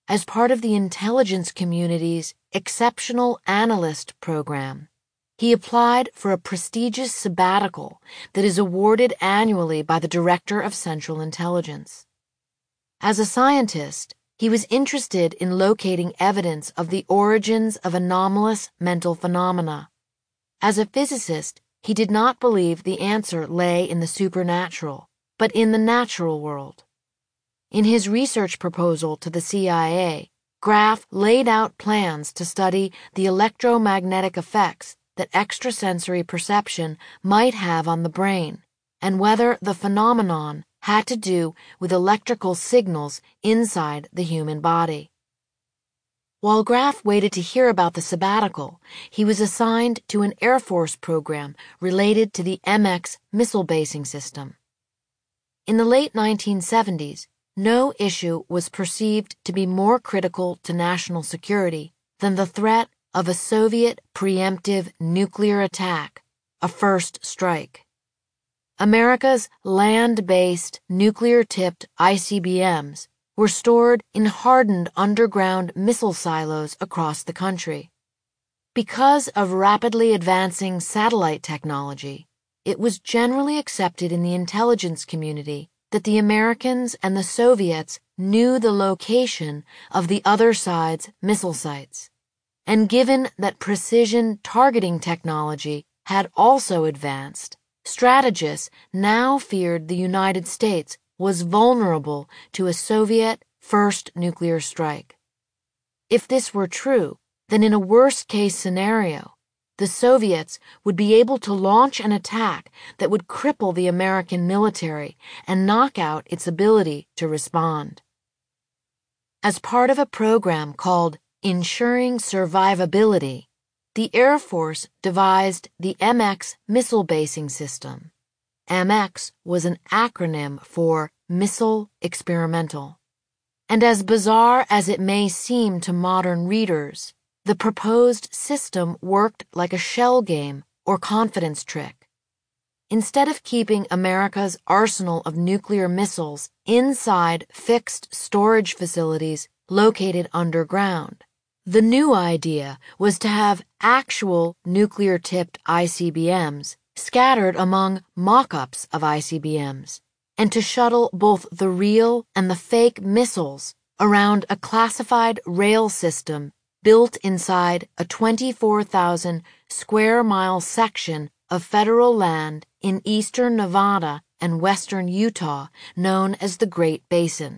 as part of the intelligence community's Exceptional Analyst Program. He applied for a prestigious sabbatical that is awarded annually by the Director of Central Intelligence. As a scientist, he was interested in locating evidence of the origins of anomalous mental phenomena. As a physicist, he did not believe the answer lay in the supernatural, but in the natural world. In his research proposal to the CIA, Graff laid out plans to study the electromagnetic effects that extrasensory perception might have on the brain, and whether the phenomenon had to do with electrical signals inside the human body. While Graff waited to hear about the sabbatical, he was assigned to an Air Force program related to the MX missile basing system. In the late 1970s, no issue was perceived to be more critical to national security than the threat of a Soviet preemptive nuclear attack, a first strike. America's land-based, nuclear-tipped ICBMs were stored in hardened underground missile silos across the country. Because of rapidly advancing satellite technology, it was generally accepted in the intelligence community that the Americans and the Soviets knew the location of the other side's missile sites. And given that precision targeting technology had also advanced, strategists now feared the United States was vulnerable to a Soviet first nuclear strike. If this were true, then in a worst-case scenario, the Soviets would be able to launch an attack that would cripple the American military and knock out its ability to respond. As part of a program called Ensuring Survivability, the Air Force devised the MX missile basing system. MX was an acronym for Missile Experimental. And as bizarre as it may seem to modern readers, the proposed system worked like a shell game or confidence trick. Instead of keeping America's arsenal of nuclear missiles inside fixed storage facilities located underground, the new idea was to have actual nuclear-tipped ICBMs scattered among mock-ups of ICBMs, and to shuttle both the real and the fake missiles around a classified rail system built inside a 24,000 square mile section of federal land in eastern Nevada and western Utah known as the Great Basin.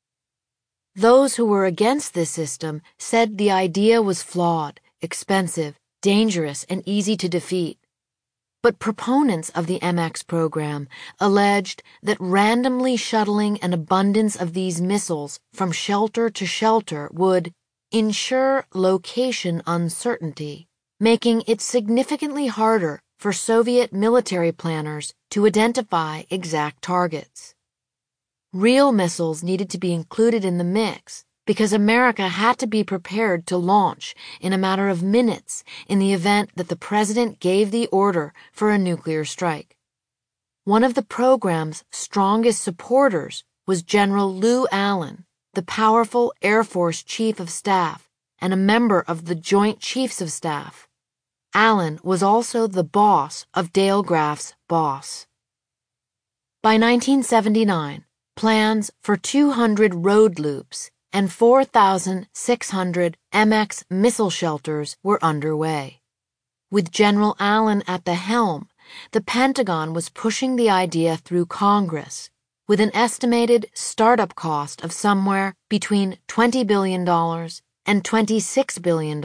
Those who were against this system said the idea was flawed, expensive, dangerous, and easy to defeat. But proponents of the MX program alleged that randomly shuttling an abundance of these missiles from shelter to shelter would ensure location uncertainty, making it significantly harder for Soviet military planners to identify exact targets. Real missiles needed to be included in the mix because America had to be prepared to launch in a matter of minutes in the event that the president gave the order for a nuclear strike. One of the program's strongest supporters was General Lew Allen, the powerful Air Force Chief of Staff and a member of the Joint Chiefs of Staff. Allen was also the boss of Dale Graff's boss. By 1979, plans for 200 road loops and 4,600 MX missile shelters were underway. With General Allen at the helm, the Pentagon was pushing the idea through Congress, with an estimated startup cost of somewhere between $20 billion and $26 billion,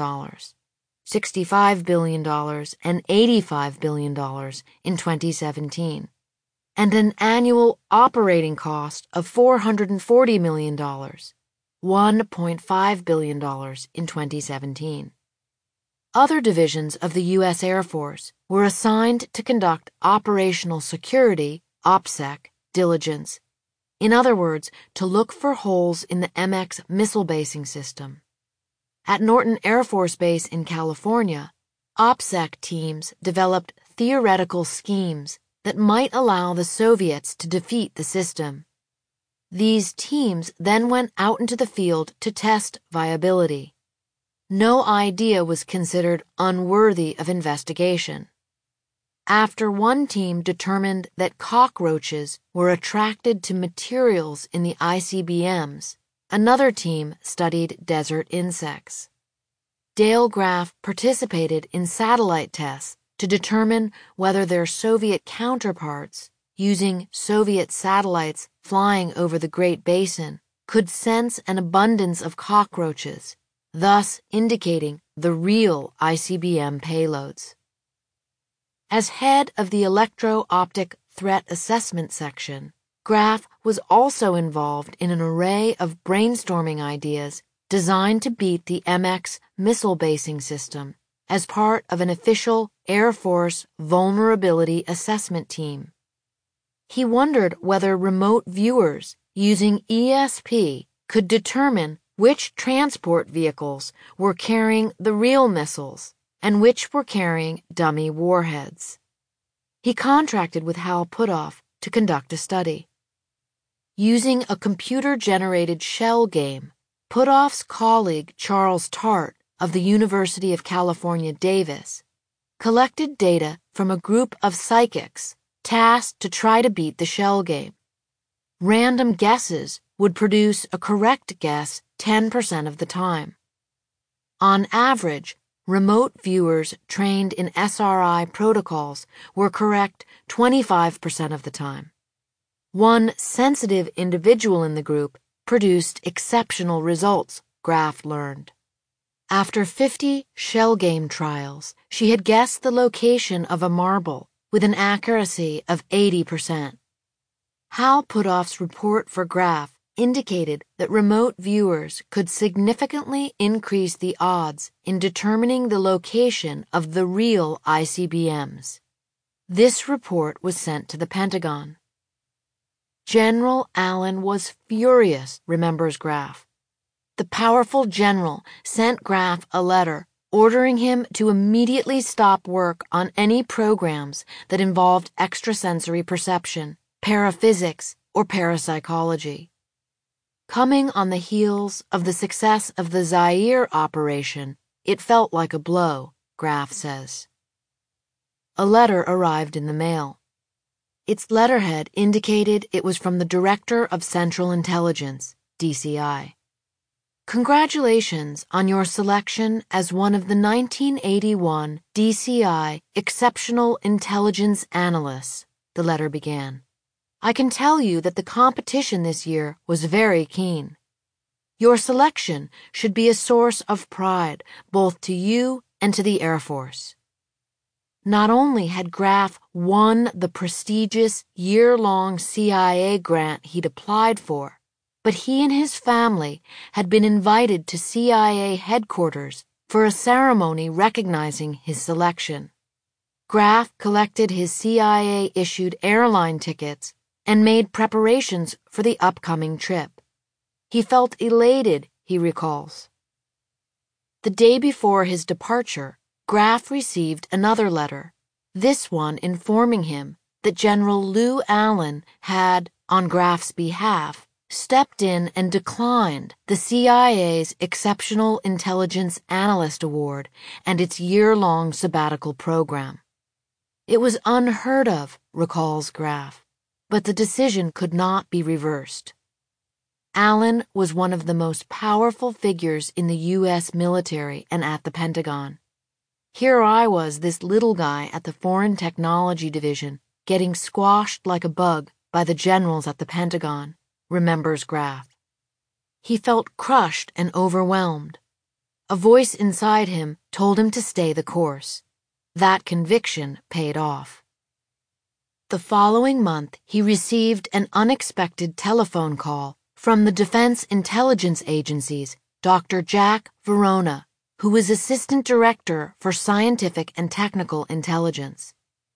$65 billion and $85 billion in 2017, and an annual operating cost of $440 million, $1.5 billion in 2017. Other divisions of the U.S. Air Force were assigned to conduct operational security, OPSEC, diligence. In other words, to look for holes in the MX missile basing system. At Norton Air Force Base in California, OPSEC teams developed theoretical schemes that might allow the Soviets to defeat the system. These teams then went out into the field to test viability. No idea was considered unworthy of investigation. After one team determined that cockroaches were attracted to materials in the ICBMs, another team studied desert insects. Dale Graff participated in satellite tests to determine whether their Soviet counterparts, using Soviet satellites flying over the Great Basin, could sense an abundance of cockroaches, thus indicating the real ICBM payloads. As head of the Electro-Optic Threat Assessment Section, Graff was also involved in an array of brainstorming ideas designed to beat the MX missile basing system as part of an official Air Force vulnerability assessment team. He wondered whether remote viewers using ESP could determine which transport vehicles were carrying the real missiles and which were carrying dummy warheads. He contracted with Hal Puthoff to conduct a study. Using a computer-generated shell game, Puthoff's colleague Charles Tart of the University of California, Davis, collected data from a group of psychics tasked to try to beat the shell game. Random guesses would produce a correct guess 10% of the time. On average, remote viewers trained in SRI protocols were correct 25% of the time. One sensitive individual in the group produced exceptional results, Graff learned. After 50 shell game trials, she had guessed the location of a marble with an accuracy of 80%. Hal Puthoff's report for Graff indicated that remote viewers could significantly increase the odds in determining the location of the real ICBMs. This report was sent to the Pentagon. General Allen was furious, remembers Graff. The powerful general sent Graff a letter ordering him to immediately stop work on any programs that involved extrasensory perception, paraphysics, or parapsychology. Coming on the heels of the success of the Zaire operation, it felt like a blow, Graff says. A letter arrived in the mail. Its letterhead indicated it was from the Director of Central Intelligence, DCI. Congratulations on your selection as one of the 1981 DCI Exceptional Intelligence Analysts, the letter began. I can tell you that the competition this year was very keen. Your selection should be a source of pride both to you and to the Air Force. Not only had Graff won the prestigious year-long CIA grant he'd applied for, but he and his family had been invited to CIA headquarters for a ceremony recognizing his selection. Graff collected his CIA-issued airline tickets and made preparations for the upcoming trip. He felt elated, he recalls. The day before his departure, Graff received another letter, this one informing him that General Lew Allen had, on Graff's behalf, stepped in and declined the CIA's Exceptional Intelligence Analyst Award and its year-long sabbatical program. It was unheard of, recalls Graff, but the decision could not be reversed. Allen was one of the most powerful figures in the U.S. military and at the Pentagon. Here I was, this little guy at the Foreign Technology Division, getting squashed like a bug by the generals at the Pentagon, remembers Graff. He felt crushed and overwhelmed. A voice inside him told him to stay the course. That conviction paid off. The following month, he received an unexpected telephone call from the Defense Intelligence Agency's Dr. Jack Verona, who was Assistant Director for Scientific and Technical Intelligence.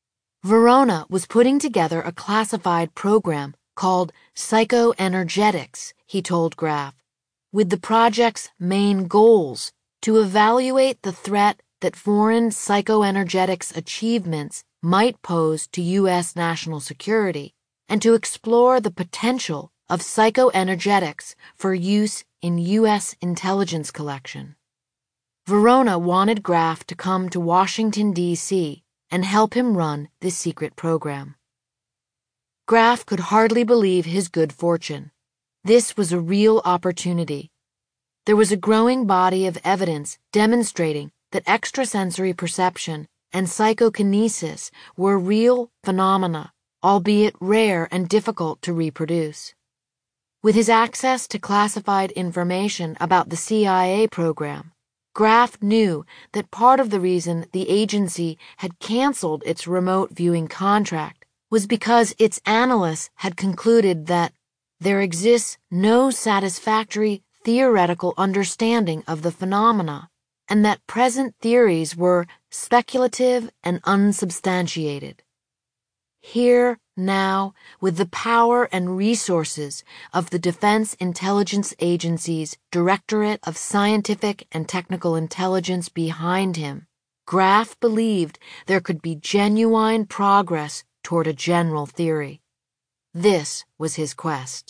Verona was putting together a classified program called Psychoenergetics, he told Graff, with the project's main goals to evaluate the threat that foreign psychoenergetics achievements might pose to U.S. national security and to explore the potential of psychoenergetics for use in U.S. intelligence collection. Verona wanted Graf to come to Washington, D.C. and help him run this secret program. Graf could hardly believe his good fortune. This was a real opportunity. There was a growing body of evidence demonstrating that extrasensory perception and psychokinesis were real phenomena, albeit rare and difficult to reproduce. With his access to classified information about the CIA program, Graf knew that part of the reason the agency had canceled its remote viewing contract was because its analysts had concluded that there exists no satisfactory theoretical understanding of the phenomena, and that present theories were speculative and unsubstantiated. Here, now, with the power and resources of the Defense Intelligence Agency's Directorate of Scientific and Technical Intelligence behind him, Graf believed there could be genuine progress toward a general theory. This was his quest.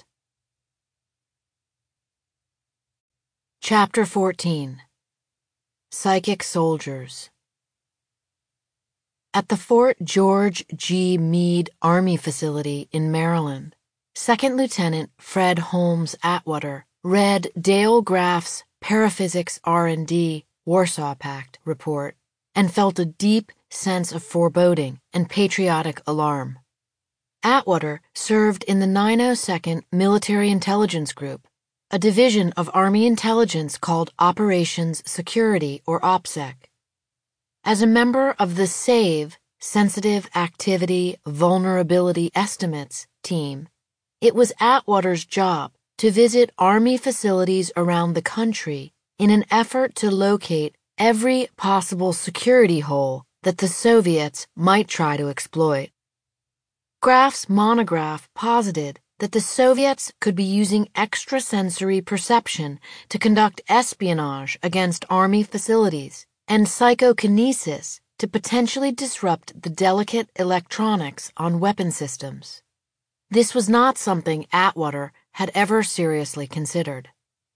Chapter 14. Psychic Soldiers. At the Fort George G. Meade Army Facility in Maryland, Second Lieutenant Fred Holmes Atwater read Dale Graf's Paraphysics R&D Warsaw Pact report and felt a deep sense of foreboding and patriotic alarm. Atwater served in the 902nd Military Intelligence Group, a division of Army intelligence called Operations Security, or OPSEC. As a member of the SAVE, Sensitive Activity Vulnerability Estimates team, it was Atwater's job to visit Army facilities around the country in an effort to locate every possible security hole that the Soviets might try to exploit. Graf's monograph posited that the Soviets could be using extrasensory perception to conduct espionage against Army facilities and psychokinesis to potentially disrupt the delicate electronics on weapon systems. This was not something Atwater had ever seriously considered.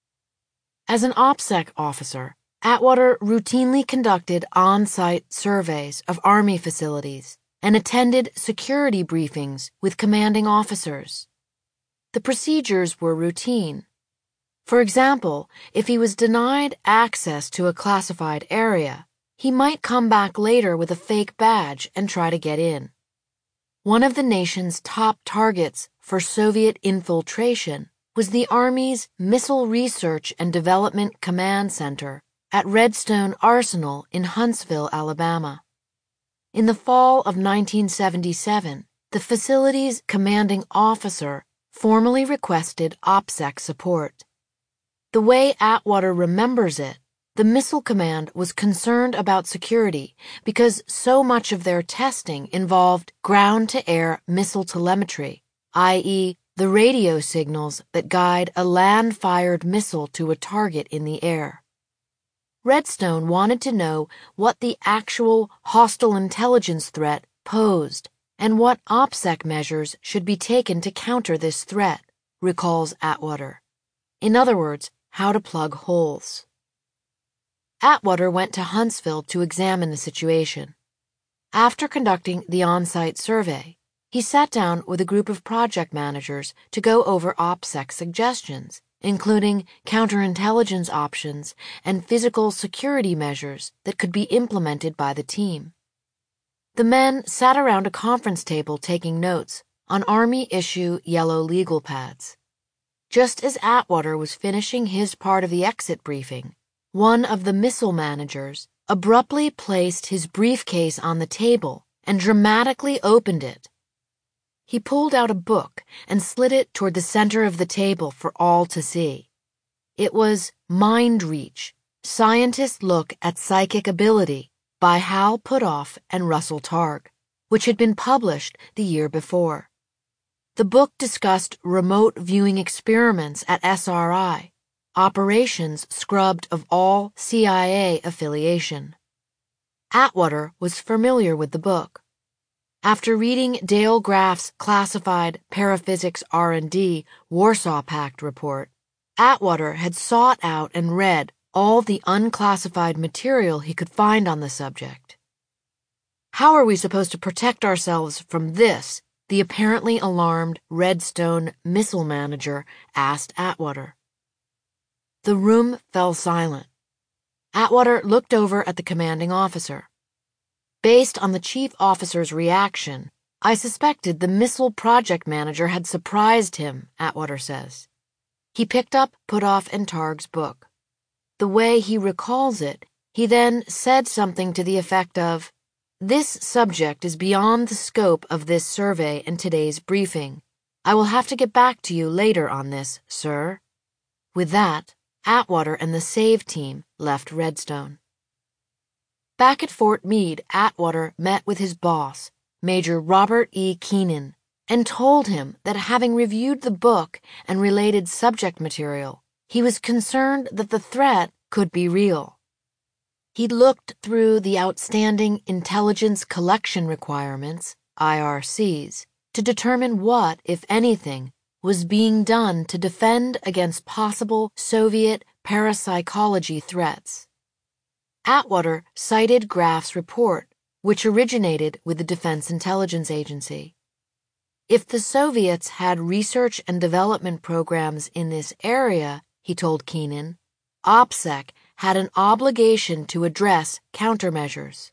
As an OPSEC officer, Atwater routinely conducted on-site surveys of Army facilities and attended security briefings with commanding officers. The procedures were routine. For example, if he was denied access to a classified area, he might come back later with a fake badge and try to get in. One of the nation's top targets for Soviet infiltration was the Army's Missile Research and Development Command Center at Redstone Arsenal in Huntsville, Alabama. In the fall of 1977, the facility's commanding officer formally requested OPSEC support. The way Atwater remembers it, the Missile Command was concerned about security because so much of their testing involved ground-to-air missile telemetry, i.e., the radio signals that guide a land-fired missile to a target in the air. Redstone wanted to know what the actual hostile intelligence threat posed and what OPSEC measures should be taken to counter this threat, recalls Atwater. In other words, how to plug holes. Atwater went to Huntsville to examine the situation. After conducting the on-site survey, he sat down with a group of project managers to go over OPSEC suggestions, including counterintelligence options and physical security measures that could be implemented by the team. The men sat around a conference table taking notes on Army-issue yellow legal pads. Just as Atwater was finishing his part of the exit briefing, one of the missile managers abruptly placed his briefcase on the table and dramatically opened it. He pulled out a book and slid it toward the center of the table for all to see. It was Mind Reach, Scientists Look at Psychic Ability by Hal Puthoff and Russell Targ, which had been published the year before. The book discussed remote viewing experiments at SRI, operations scrubbed of all CIA affiliation. Atwater was familiar with the book. After reading Dale Graff's classified Paraphysics R&D Warsaw Pact report, Atwater had sought out and read all the unclassified material he could find on the subject. "How are we supposed to protect ourselves from this?" the apparently alarmed Redstone missile manager asked Atwater. The room fell silent. Atwater looked over at the commanding officer. "Based on the chief officer's reaction, I suspected the missile project manager had surprised him," Atwater says. He picked up Puthoff and Targ's book. The way he recalls it, he then said something to the effect of, "This subject is beyond the scope of this survey and today's briefing. I will have to get back to you later on this, sir." With that, Atwater and the SAVE team left Redstone. Back at Fort Meade, Atwater met with his boss, Major Robert E. Keenan, and told him that having reviewed the book and related subject material, he was concerned that the threat could be real. He'd looked through the outstanding Intelligence Collection Requirements, IRCs, to determine what, if anything, was being done to defend against possible Soviet parapsychology threats. Atwater cited Graff's report, which originated with the Defense Intelligence Agency. If the Soviets had research and development programs in this area, he told Keenan, OPSEC had an obligation to address countermeasures.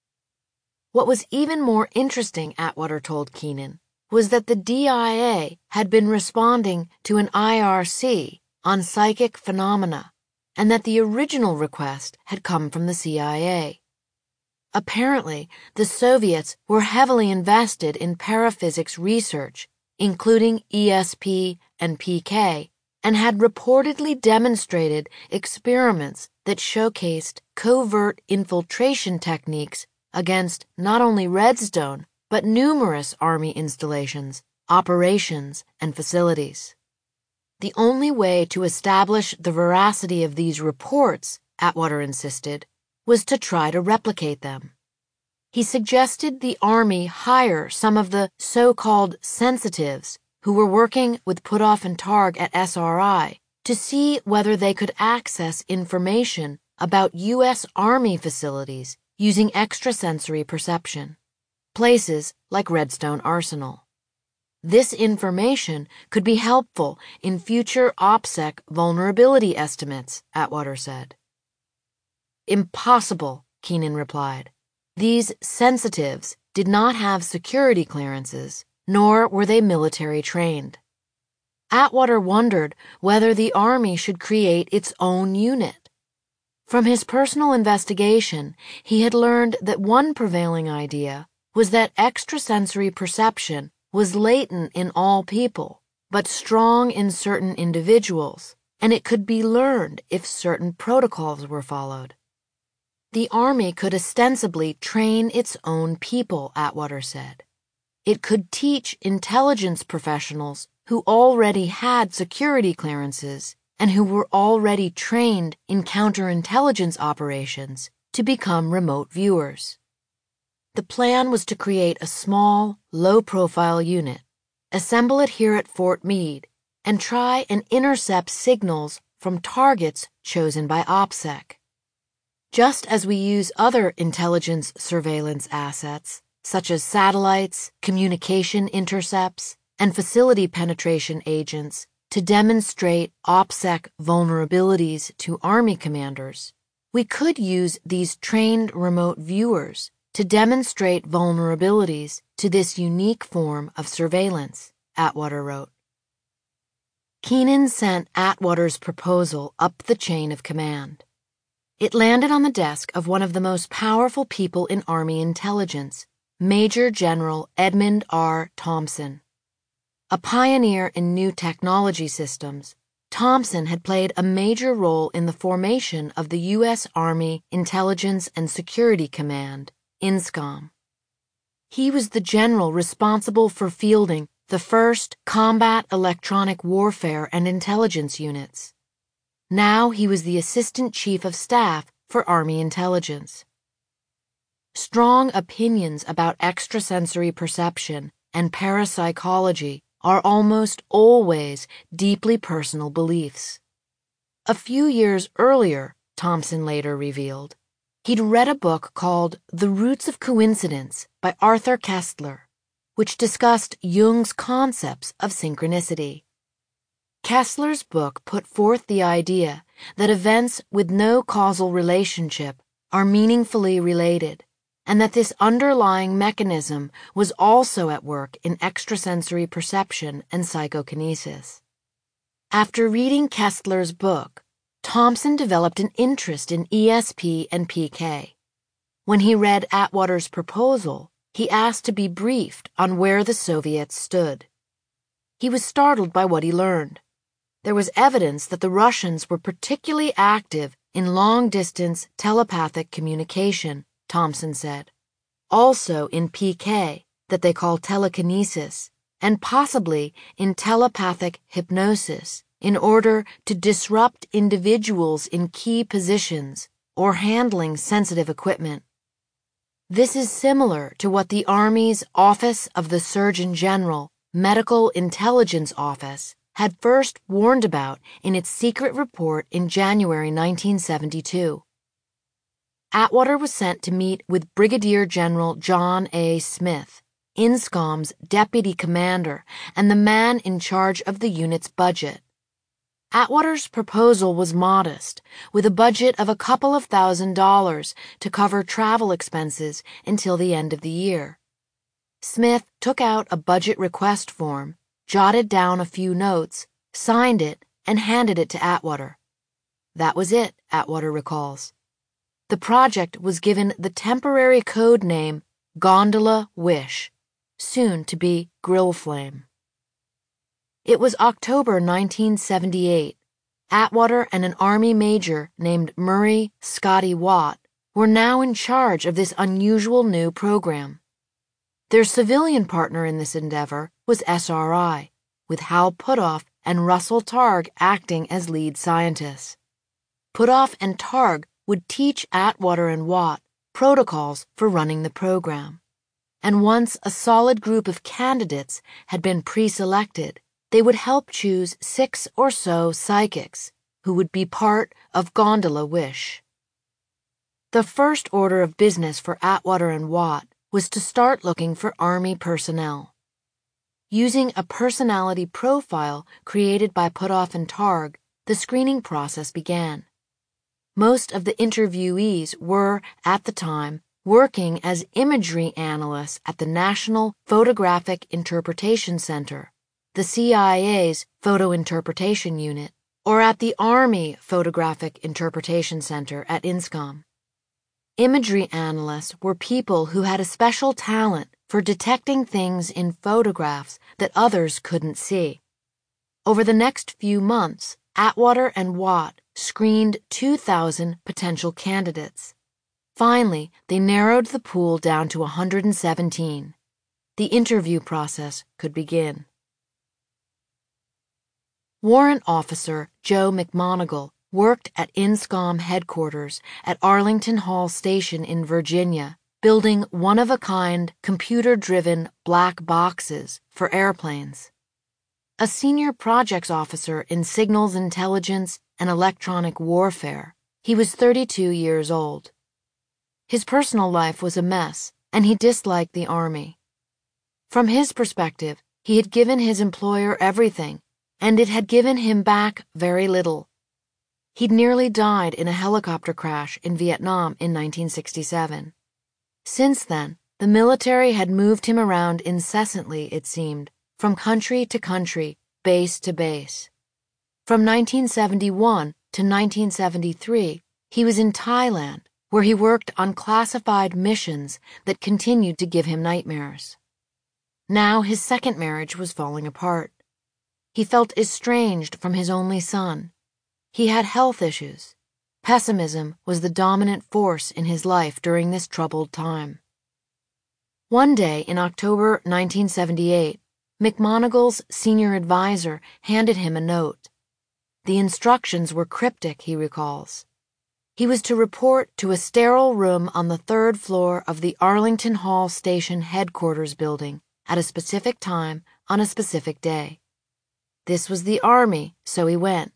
What was even more interesting, Atwater told Keenan, was that the DIA had been responding to an IRC on psychic phenomena, and that the original request had come from the CIA. Apparently, the Soviets were heavily invested in paraphysics research, including ESP and PK, and had reportedly demonstrated experiments that showcased covert infiltration techniques against not only Redstone, but numerous Army installations, operations, and facilities. The only way to establish the veracity of these reports, Atwater insisted, was to try to replicate them. He suggested the Army hire some of the so-called sensitives who were working with Puthoff and Targ at SRI to see whether they could access information about U.S. Army facilities using extrasensory perception, places like Redstone Arsenal. This information could be helpful in future OPSEC vulnerability estimates, Atwater said. Impossible, Keenan replied. These sensitives did not have security clearances, nor were they military trained. Atwater wondered whether the Army should create its own unit. From his personal investigation, he had learned that one prevailing idea was that extrasensory perception was latent in all people, but strong in certain individuals, and it could be learned if certain protocols were followed. The Army could ostensibly train its own people, Atwater said. It could teach intelligence professionals who already had security clearances and who were already trained in counterintelligence operations to become remote viewers. The plan was to create a small, low-profile unit, assemble it here at Fort Meade, and try and intercept signals from targets chosen by OPSEC. Just as we use other intelligence surveillance assets, such as satellites, communication intercepts, and facility penetration agents, to demonstrate OPSEC vulnerabilities to Army commanders, we could use these trained remote viewers to demonstrate vulnerabilities to this unique form of surveillance, Atwater wrote. Keenan sent Atwater's proposal up the chain of command. It landed on the desk of one of the most powerful people in Army intelligence, Major General Edmund R. Thompson. A pioneer in new technology systems, Thompson had played a major role in the formation of the U.S. Army Intelligence and Security Command, INSCOM. He was the general responsible for fielding the first combat electronic warfare and intelligence units. Now he was the Assistant Chief of Staff for Army Intelligence. strong opinions about extrasensory perception and parapsychology are almost always deeply personal beliefs. A few years earlier, Thompson later revealed, he'd read a book called The Roots of Coincidence by Arthur Koestler, which discussed Jung's concepts of synchronicity. Koestler's book put forth the idea that events with no causal relationship are meaningfully related, and that this underlying mechanism was also at work in extrasensory perception and psychokinesis. After reading Koestler's book, Thompson developed an interest in ESP and PK. When he read Atwater's proposal, he asked to be briefed on where the Soviets stood. He was startled by what he learned. There was evidence that the Russians were particularly active in long-distance telepathic communication, Thompson said. Also in PK, that they call telekinesis, and possibly in telepathic hypnosis, in order to disrupt individuals in key positions or handling sensitive equipment. This is similar to what the Army's Office of the Surgeon General Medical Intelligence Office had first warned about in its secret report in January 1972. Atwater was sent to meet with Brigadier General John A. Smith, INSCOM's deputy commander and the man in charge of the unit's budget. Atwater's proposal was modest, with a budget of a couple of $1,000s to cover travel expenses until the end of the year. Smith took out a budget request form, jotted down a few notes, signed it, and handed it to Atwater. That was it, Atwater recalls. The project was given the temporary code name Gondola Wish, soon to be Grill Flame. It was October 1978. Atwater and an Army major named Murray Scotty Watt were now in charge of this unusual new program. Their civilian partner in this endeavor was SRI, with Hal Puthoff and Russell Targ acting as lead scientists. Puthoff and Targ would teach Atwater and Watt protocols for running the program. And once a solid group of candidates had been pre-selected, they would help choose 6 or so psychics who would be part of Gondola Wish. The first order of business for Atwater and Watt was to start looking for Army personnel. Using a personality profile created by Puthoff and Targ, the screening process began. Most of the interviewees were, at the time, working as imagery analysts at the National Photographic Interpretation Center, the CIA's Photo Interpretation Unit, or at the Army Photographic Interpretation Center at INSCOM. Imagery analysts were people who had a special talent for detecting things in photographs that others couldn't see. Over the next few months, Atwater and Watt screened 2,000 potential candidates. Finally, they narrowed the pool down to 117. The interview process could begin. Warrant Officer Joe McMoneagle worked at INSCOM headquarters at Arlington Hall Station in Virginia, building one-of-a-kind computer-driven black boxes for airplanes. A senior projects officer in signals intelligence and electronic warfare, he was 32 years old. His personal life was a mess, and he disliked the Army. From his perspective, he had given his employer everything, and it had given him back very little. He'd nearly died in a helicopter crash in Vietnam in 1967. Since then, the military had moved him around incessantly, it seemed, from country to country, base to base. From 1971 to 1973, he was in Thailand, where he worked on classified missions that continued to give him nightmares. Now his second marriage was falling apart. He felt estranged from his only son. He had health issues. Pessimism was the dominant force in his life during this troubled time. One day in October 1978, McMoneagle's senior advisor handed him a note. The instructions were cryptic, he recalls. He was to report to a sterile room on the 3rd floor of the Arlington Hall Station headquarters building at a specific time on a specific day. This was the Army, so he went.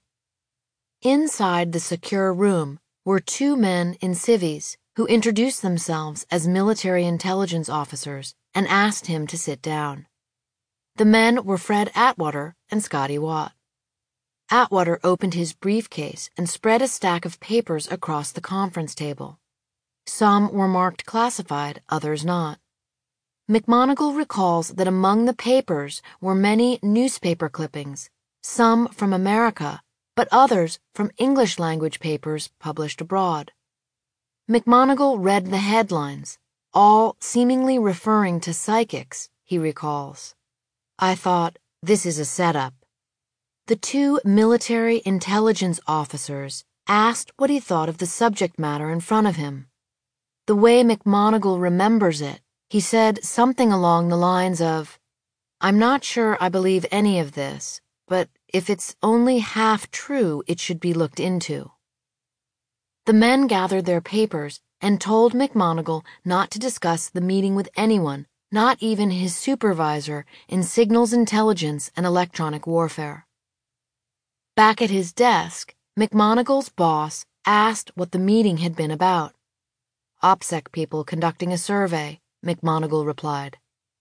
Inside the secure room were 2 men in civvies who introduced themselves as military intelligence officers and asked him to sit down. The men were Fred Atwater and Scotty Watt. Atwater opened his briefcase and spread a stack of papers across the conference table. Some were marked classified, others not. McMoneagle recalls that among the papers were many newspaper clippings, some from America, but others from English-language papers published abroad. McMoneagle read the headlines, all seemingly referring to psychics, he recalls. I thought, this is a setup. The 2 military intelligence officers asked what he thought of the subject matter in front of him. The way McMoneagle remembers it, he said something along the lines of, I'm not sure I believe any of this, but if it's only half true, it should be looked into. The men gathered their papers and told McMoneagle not to discuss the meeting with anyone, not even his supervisor in signals intelligence and electronic warfare. Back at his desk, McMoneagle's boss asked what the meeting had been about. OPSEC people conducting a survey, McMoneagle replied.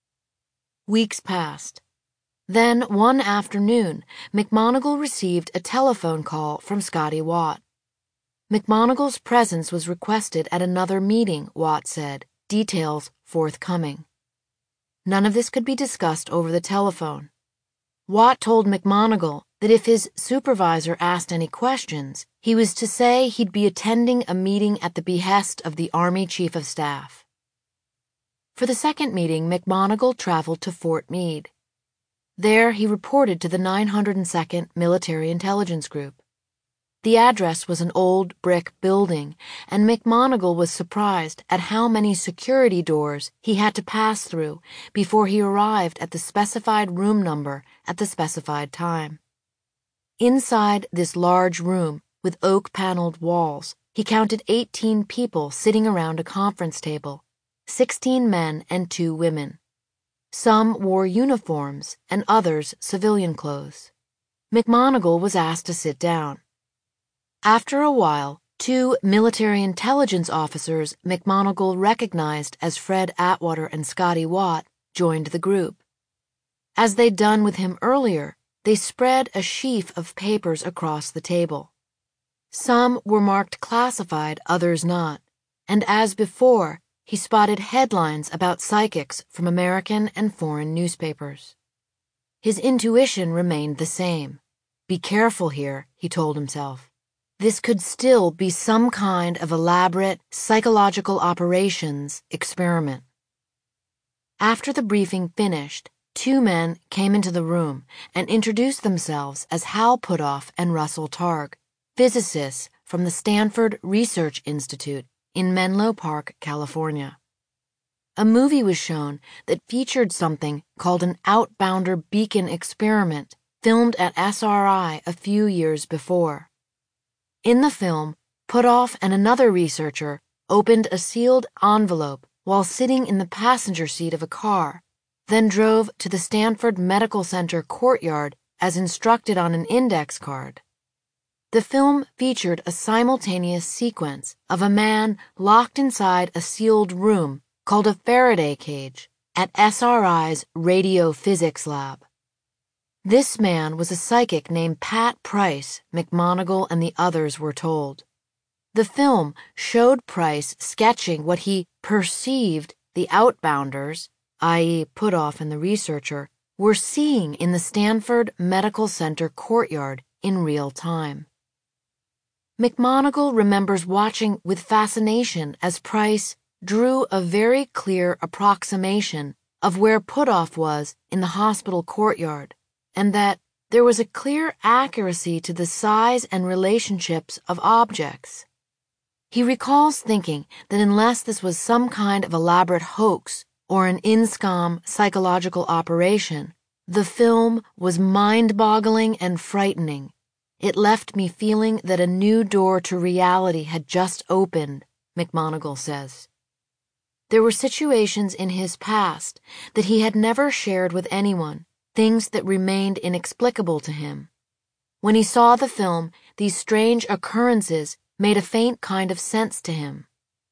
Weeks passed. Then, one afternoon, McMoneagle received a telephone call from Scotty Watt. McMoneagle's presence was requested at another meeting, Watt said, details forthcoming. None of this could be discussed over the telephone. Watt told McMoneagle that if his supervisor asked any questions, he was to say he'd be attending a meeting at the behest of the Army Chief of Staff. For the second meeting, McMoneagle traveled to Fort Meade. There, he reported to the 902nd Military Intelligence Group. The address was an old brick building, and McMoneagle was surprised at how many security doors he had to pass through before he arrived at the specified room number at the specified time. Inside this large room, with oak-paneled walls, he counted 18 people sitting around a conference table, 16 men and 2 women. Some wore uniforms and others civilian clothes. McMoneagle was asked to sit down. After a while, 2 military intelligence officers McMoneagle recognized as Fred Atwater and Scotty Watt joined the group. As they'd done with him earlier, they spread a sheaf of papers across the table. Some were marked classified, others not, and as before, he spotted headlines about psychics from American and foreign newspapers. His intuition remained the same. Be careful here, he told himself. This could still be some kind of elaborate psychological operations experiment. After the briefing finished, 2 men came into the room and introduced themselves as Hal Puthoff and Russell Targ, physicists from the Stanford Research Institute in Menlo Park, California. A movie was shown that featured something called an outbounder beacon experiment filmed at SRI a few years before. In the film, Puthoff and another researcher opened a sealed envelope while sitting in the passenger seat of a car, then drove to the Stanford Medical Center courtyard as instructed on an index card. The film featured a simultaneous sequence of a man locked inside a sealed room called a Faraday cage at SRI's radiophysics lab. This man was a psychic named Pat Price, McMoneagle and the others were told. The film showed Price sketching what he perceived the outbounders, i.e. Puthoff and the researcher, were seeing in the Stanford Medical Center courtyard in real time. McMoneagle remembers watching with fascination as Price drew a very clear approximation of where Puthoff was in the hospital courtyard, and that there was a clear accuracy to the size and relationships of objects. He recalls thinking that unless this was some kind of elaborate hoax or an INSCOM psychological operation, the film was mind-boggling and frightening, It left me feeling that a new door to reality had just opened, McMoneagle says. There were situations in his past that he had never shared with anyone, things that remained inexplicable to him. When he saw the film, these strange occurrences made a faint kind of sense to him.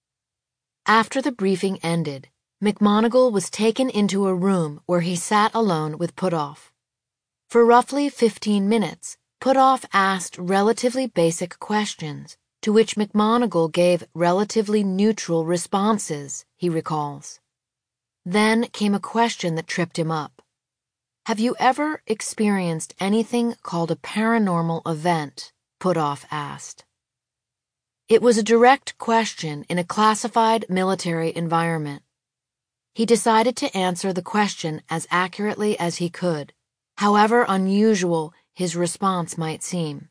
After the briefing ended, McMoneagle was taken into a room where he sat alone with Puthoff. For roughly 15 minutes, Puthoff asked relatively basic questions, to which McMoneagle gave relatively neutral responses, he recalls. Then came a question that tripped him up. "Have you ever experienced anything called a paranormal event?" Puthoff asked. It was a direct question in a classified military environment. He decided to answer the question as accurately as he could, however unusual his response might seem.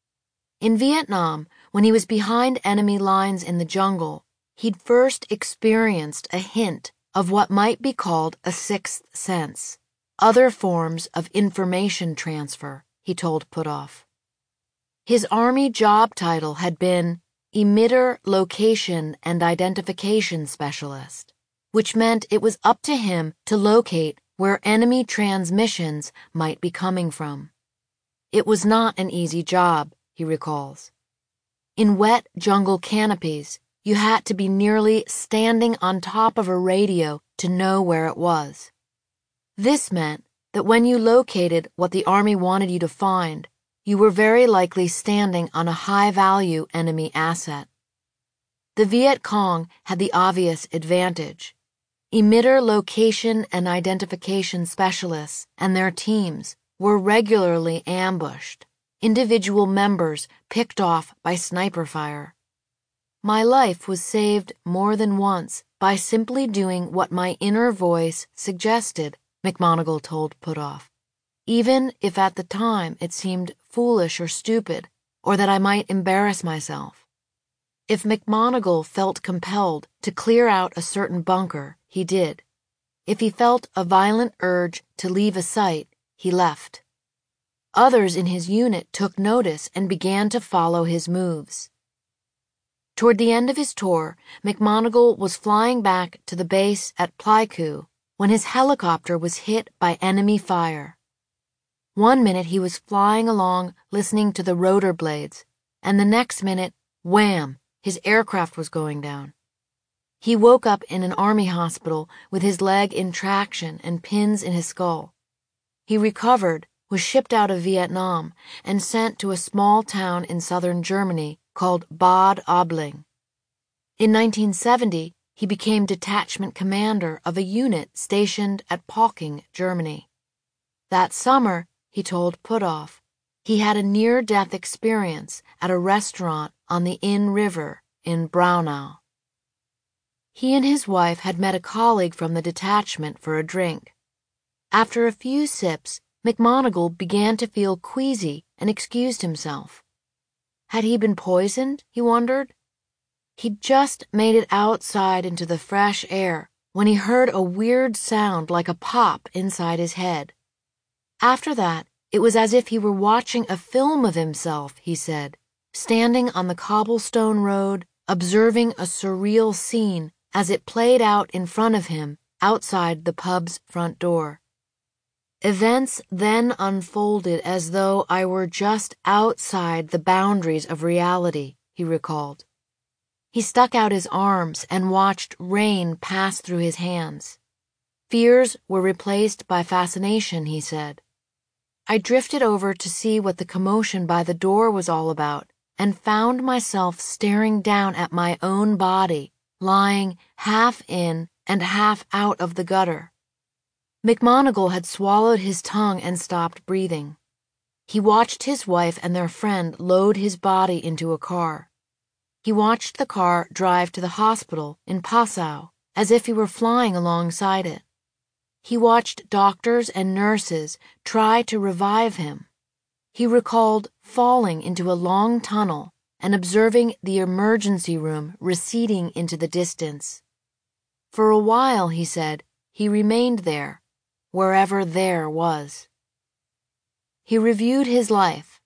In Vietnam, when he was behind enemy lines in the jungle, he'd first experienced a hint of what might be called a sixth sense, other forms of information transfer, he told Puthoff. His Army job title had been Emitter Location and Identification Specialist, which meant it was up to him to locate where enemy transmissions might be coming from. It was not an easy job, he recalls. In wet jungle canopies, you had to be nearly standing on top of a radio to know where it was. This meant that when you located what the Army wanted you to find, you were very likely standing on a high-value enemy asset. The Viet Cong had the obvious advantage. Emitter location and identification specialists and their teams were regularly ambushed, individual members picked off by sniper fire. My life was saved more than once by simply doing what my inner voice suggested, McMoneagle told Puthoff, even if at the time it seemed foolish or stupid, or that I might embarrass myself. If McMoneagle felt compelled to clear out a certain bunker, he did. If he felt a violent urge to leave a site, he left. Others in his unit took notice and began to follow his moves. Toward the end of his tour, McMoneagle was flying back to the base at Pleiku when his helicopter was hit by enemy fire. One minute he was flying along listening to the rotor blades, and the next minute, wham, his aircraft was going down. He woke up in an army hospital with his leg in traction and pins in his skull. He recovered, was shipped out of Vietnam, and sent to a small town in southern Germany called Bad Aibling. In 1970, he became detachment commander of a unit stationed at Palking, Germany. That summer, he told Puthoff, he had a near-death experience at a restaurant on the Inn River in Braunau. He and his wife had met a colleague from the detachment for a drink. After a few sips, McMoneagle began to feel queasy and excused himself. Had he been poisoned, he wondered? He'd just made it outside into the fresh air when he heard a weird sound like a pop inside his head. After that, it was as if he were watching a film of himself, he said, standing on the cobblestone road, observing a surreal scene as it played out in front of him outside the pub's front door. Events then unfolded as though I were just outside the boundaries of reality, he recalled. He stuck out his arms and watched rain pass through his hands. Fears were replaced by fascination, he said. I drifted over to see what the commotion by the door was all about and found myself staring down at my own body, lying half in and half out of the gutter. McMoneagle had swallowed his tongue and stopped breathing. He watched his wife and their friend load his body into a car. He watched the car drive to the hospital in Passau as if he were flying alongside it. He watched doctors and nurses try to revive him. He recalled falling into a long tunnel and observing the emergency room receding into the distance. For a while, he said, he remained there, wherever there was. He reviewed his life.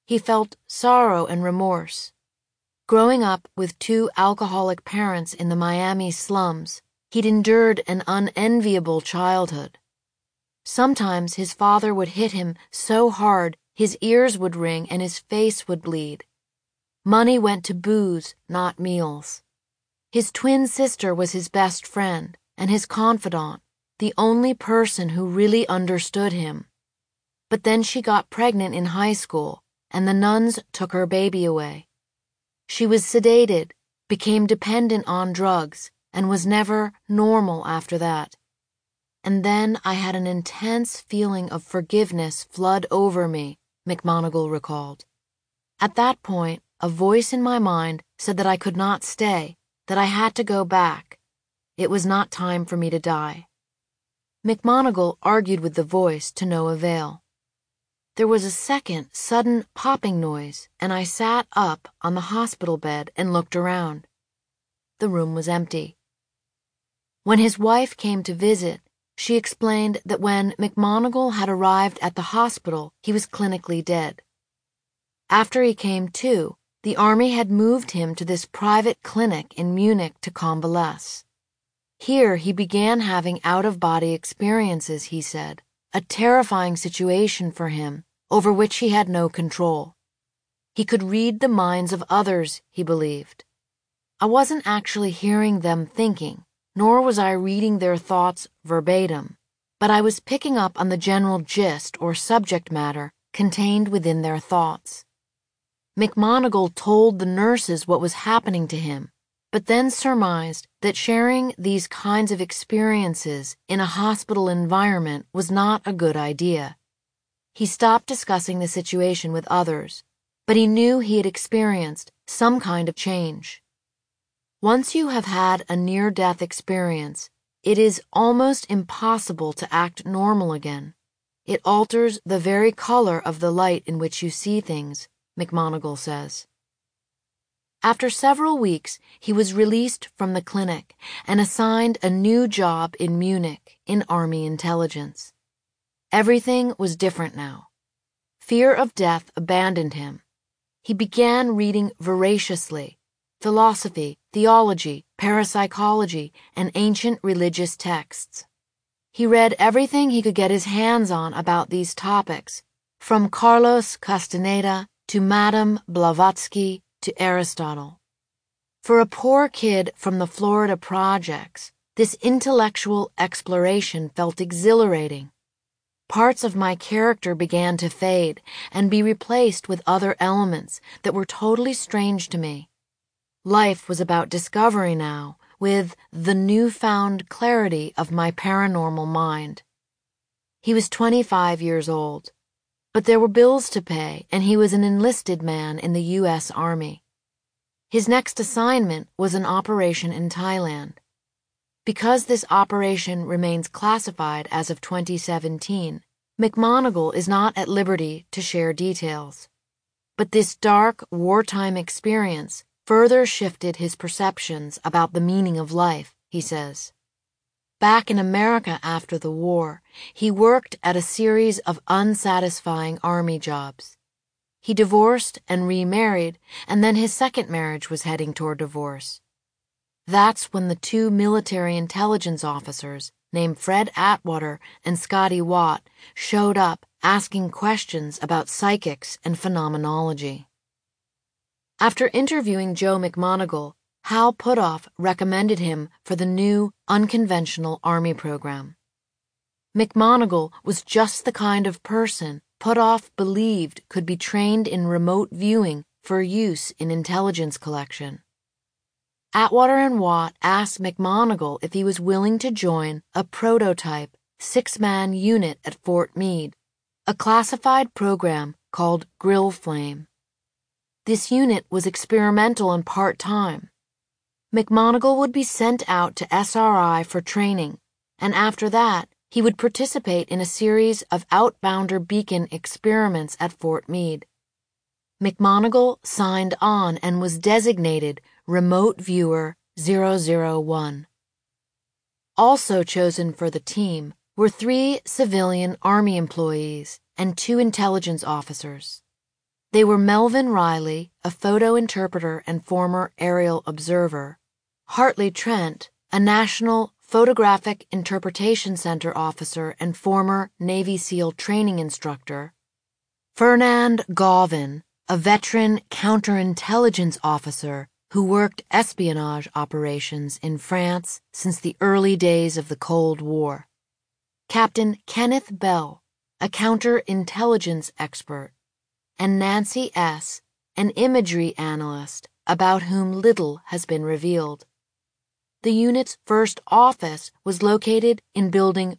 He felt sorrow and remorse. Growing up with two alcoholic parents in the Miami slums, he'd endured an unenviable childhood. Sometimes his father would hit him so hard his ears would ring and his face would bleed. Money went to booze, not meals. His twin sister was his best friend and his confidant, the only person who really understood him. But then she got pregnant in high school, and the nuns took her baby away. She was sedated, became dependent on drugs, and was never normal after that. And then I had an intense feeling of forgiveness flood over me, McMoneagle recalled. At that point, a voice in my mind said that I could not stay, that I had to go back. It was not time for me to die. McMoneagle argued with the voice to no avail. There was a second, sudden popping noise, and I sat up on the hospital bed and looked around. The room was empty. When his wife came to visit, she explained that when McMoneagle had arrived at the hospital, he was clinically dead. After he came to, the Army had moved him to this private clinic in Munich to convalesce. Here he began having out-of-body experiences, he said, a terrifying situation for him, over which he had no control. He could read the minds of others, he believed. I wasn't actually hearing them thinking, nor was I reading their thoughts verbatim, but I was picking up on the general gist or subject matter contained within their thoughts. McMoneagle told the nurses what was happening to him, but then surmised that sharing these kinds of experiences in a hospital environment was not a good idea. He stopped discussing the situation with others, but he knew he had experienced some kind of change. Once you have had a near-death experience, it is almost impossible to act normal again. It alters the very color of the light in which you see things, McMoneagle says. After several weeks, he was released from the clinic and assigned a new job in Munich in Army intelligence. Everything was different now. Fear of death abandoned him. He began reading voraciously, philosophy, theology, parapsychology, and ancient religious texts. He read everything he could get his hands on about these topics, from Carlos Castaneda to Madame Blavatsky to Aristotle. For a poor kid from the Florida projects, this intellectual exploration felt exhilarating. Parts of my character began to fade and be replaced with other elements that were totally strange to me. Life was about discovery now, with the newfound clarity of my paranormal mind. He was 25 years old, but there were bills to pay, and he was an enlisted man in the U.S. Army. His next assignment was an operation in Thailand. Because this operation remains classified as of 2017, McMoneagle is not at liberty to share details. But this dark, wartime experience further shifted his perceptions about the meaning of life, he says. Back in America after the war, he worked at a series of unsatisfying Army jobs. He divorced and remarried, and then his second marriage was heading toward divorce. That's when the two military intelligence officers named Fred Atwater and Scotty Watt showed up asking questions about psychics and phenomenology. After interviewing Joe McMoneagle, Hal Puthoff recommended him for the new unconventional Army program. McMoneagle was just the kind of person Puthoff believed could be trained in remote viewing for use in intelligence collection. Atwater and Watt asked McMoneagle if he was willing to join a prototype 6-man unit at Fort Meade, a classified program called Grill Flame. This unit was experimental and part-time. McMoneagle would be sent out to SRI for training, and after that, he would participate in a series of outbounder beacon experiments at Fort Meade. McMoneagle signed on and was designated Remote Viewer 001. Also chosen for the team were 3 civilian Army employees and 2 intelligence officers. They were Melvin Riley, a photo interpreter and former aerial observer, Hartley Trent, a National Photographic Interpretation Center officer and former Navy SEAL training instructor, Fernand Gauvin, a veteran counterintelligence officer who worked espionage operations in France since the early days of the Cold War, Captain Kenneth Bell, a counterintelligence expert, and Nancy S., an imagery analyst about whom little has been revealed. The unit's first office was located in Building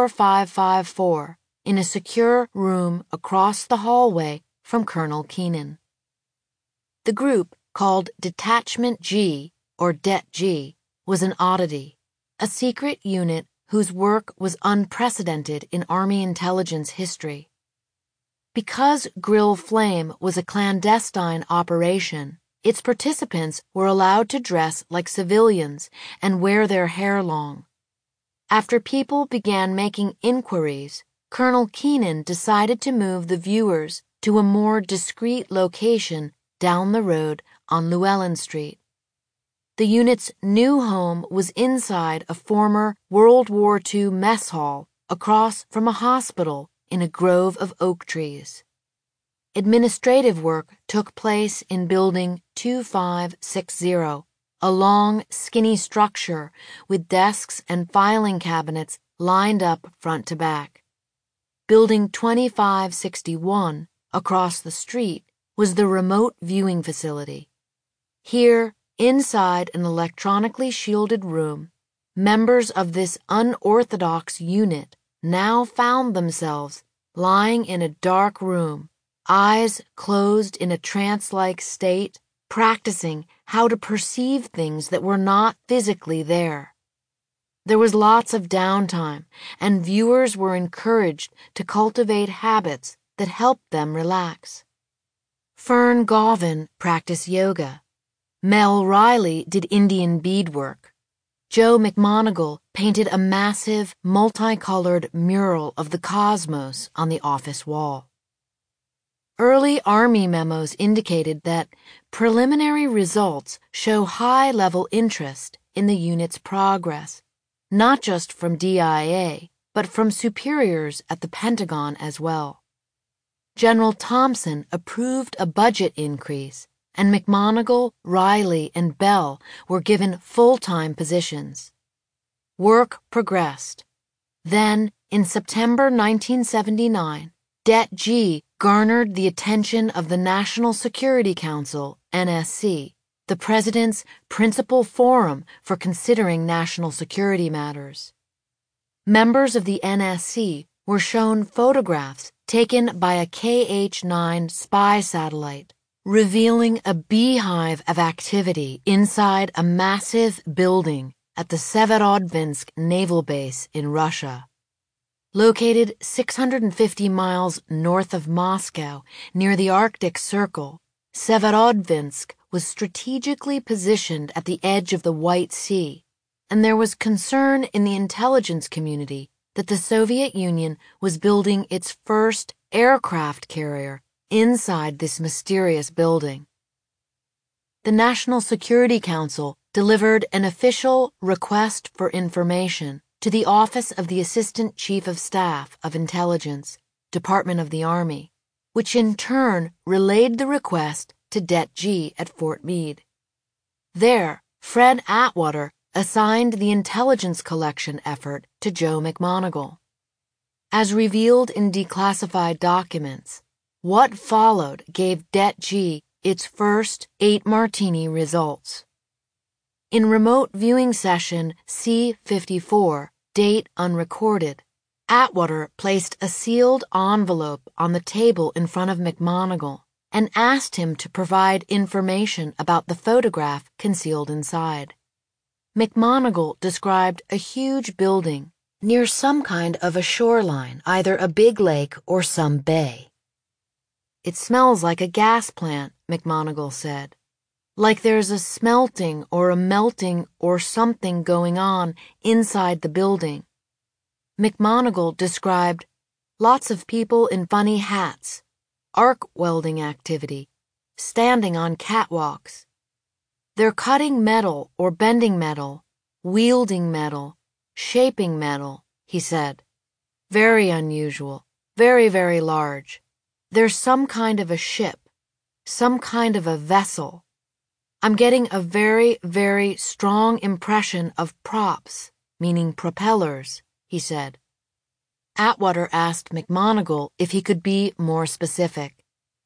4554 in a secure room across the hallway from Colonel Keenan. The group, called Detachment G, or Det G, was an oddity, a secret unit whose work was unprecedented in Army intelligence history. Because Grill Flame was a clandestine operation, its participants were allowed to dress like civilians and wear their hair long. After people began making inquiries, Colonel Keenan decided to move the viewers to a more discreet location down the road on Llewellyn Street. The unit's new home was inside a former World War II mess hall across from a hospital in a grove of oak trees. Administrative work took place in Building 2560, a long, skinny structure with desks and filing cabinets lined up front to back. Building 2561, across the street, was the remote viewing facility. Here, inside an electronically shielded room, members of this unorthodox unit now found themselves lying in a dark room, eyes closed in a trance-like state, practicing how to perceive things that were not physically there. There was lots of downtime, and viewers were encouraged to cultivate habits that helped them relax. Fern Gauvin practiced yoga. Mel Riley did Indian beadwork. Joe McMoneagle painted a massive, multicolored mural of the cosmos on the office wall. Early Army memos indicated that preliminary results show high-level interest in the unit's progress, not just from DIA, but from superiors at the Pentagon as well. General Thompson approved a budget increase, and McMoneagle, Riley, and Bell were given full-time positions. Work progressed. Then, in September 1979, Det G garnered the attention of the National Security Council, NSC, the President's principal forum for considering national security matters. Members of the NSC were shown photographs taken by a KH-9 spy satellite, revealing a beehive of activity inside a massive building at the Severodvinsk naval base in Russia. Located 650 miles north of Moscow, near the Arctic Circle, Severodvinsk was strategically positioned at the edge of the White Sea, and there was concern in the intelligence community that the Soviet Union was building its first aircraft carrier inside this mysterious building. The National Security Council delivered an official request for information to the Office of the Assistant Chief of Staff of Intelligence, Department of the Army, which in turn relayed the request to Det G at Fort Meade. There, Fred Atwater assigned the intelligence collection effort to Joe McMoneagle. As revealed in declassified documents, what followed gave Det G its first 8 Martini results. In Remote Viewing Session C-54, date unrecorded, Atwater placed a sealed envelope on the table in front of McMoneagle and asked him to provide information about the photograph concealed inside. McMoneagle described a huge building near some kind of a shoreline, either a big lake or some bay. "It smells like a gas plant," McMoneagle said. "Like there's a smelting or a melting or something going on inside the building." McMoneagle described lots of people in funny hats, arc welding activity, standing on catwalks. They're cutting metal or bending metal, wielding metal, shaping metal, he said. Very unusual, very, very large. There's some kind of a ship, some kind of a vessel. I'm getting a very, very strong impression of props, meaning propellers, he said. Atwater asked McMoneagle if he could be more specific.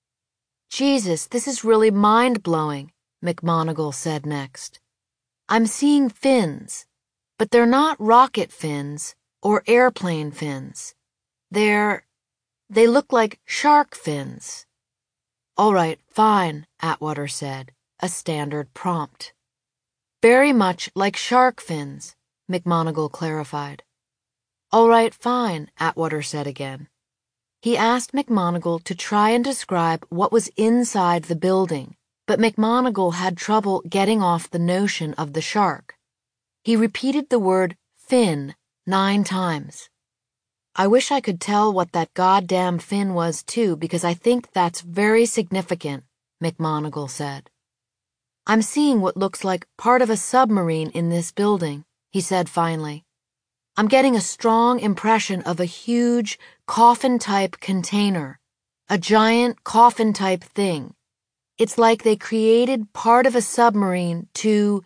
Jesus, this is really mind-blowing, McMoneagle said next. I'm seeing fins, but they're not rocket fins or airplane fins. They look like shark fins. All right, fine, Atwater said, a standard prompt. Very much like shark fins, McMoneagle clarified. All right, fine, Atwater said again. He asked McMoneagle to try and describe what was inside the building, but McMoneagle had trouble getting off the notion of the shark. He repeated the word fin 9 times. I wish I could tell what that goddamn fin was too, because I think that's very significant, McMoneagle said. I'm seeing what looks like part of a submarine in this building, he said finally. I'm getting a strong impression of a huge coffin-type container, a giant coffin-type thing. It's like they created part of a submarine to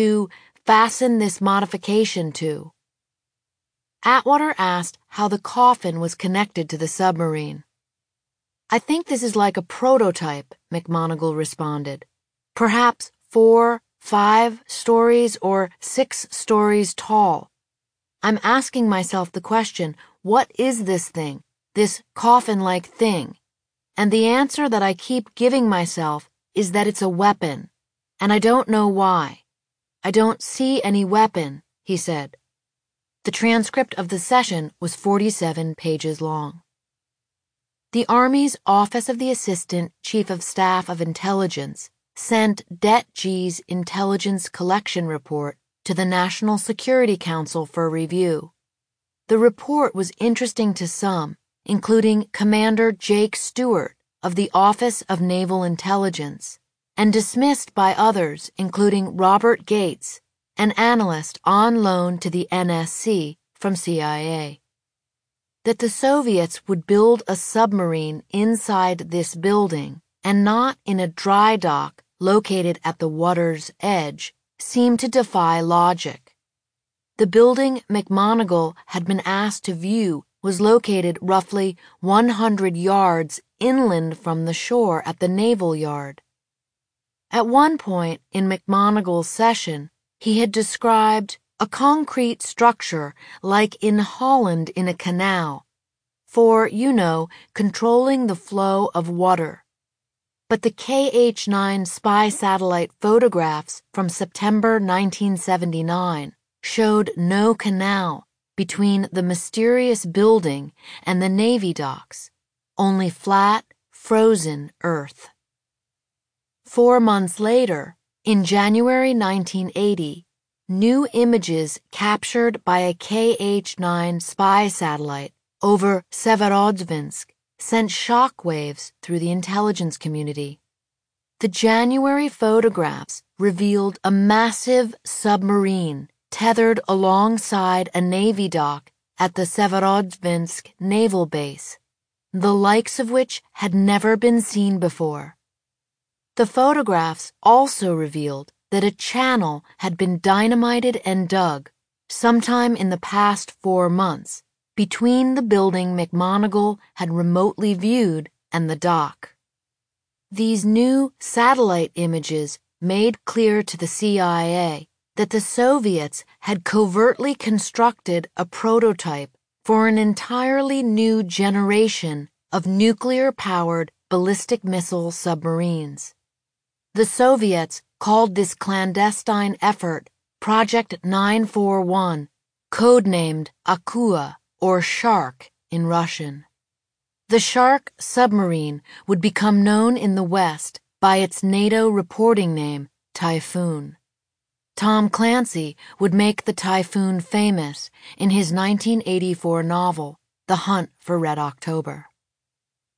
fasten this modification to. Atwater asked how the coffin was connected to the submarine. I think this is like a prototype, McMoneagle responded. Perhaps 4, 5 stories or 6 stories tall. I'm asking myself the question, what is this thing, this coffin-like thing? And the answer that I keep giving myself is that it's a weapon, and I don't know why. I don't see any weapon, he said. The transcript of the session was 47 pages long. The Army's Office of the Assistant Chief of Staff of Intelligence sent Det-G's intelligence collection report to the National Security Council for review. The report was interesting to some, including Commander Jake Stewart of the Office of Naval Intelligence, and dismissed by others, including Robert Gates, an analyst on loan to the NSC from CIA. That the Soviets would build a submarine inside this building and not in a dry dock located at the water's edge seemed to defy logic. The building McMoneagle had been asked to view was located roughly 100 yards inland from the shore at the Naval Yard. At one point in McMoneagle's session, he had described a concrete structure like in Holland in a canal, for, controlling the flow of water. But the KH-9 spy satellite photographs from September 1979 showed no canal between the mysterious building and the Navy docks, only flat, frozen earth. 4 months later, in January 1980, new images captured by a KH-9 spy satellite over Severodvinsk sent shockwaves through the intelligence community. The January photographs revealed a massive submarine tethered alongside a Navy dock at the Severodvinsk naval base, the likes of which had never been seen before. The photographs also revealed that a channel had been dynamited and dug sometime in the past 4 months between the building McMoneagle had remotely viewed and the dock. These new satellite images made clear to the CIA that the Soviets had covertly constructed a prototype for an entirely new generation of nuclear-powered ballistic missile submarines. The Soviets called this clandestine effort Project 941, codenamed Akula, or Shark in Russian. The Shark submarine would become known in the West by its NATO reporting name, Typhoon. Tom Clancy would make the Typhoon famous in his 1984 novel, The Hunt for Red October.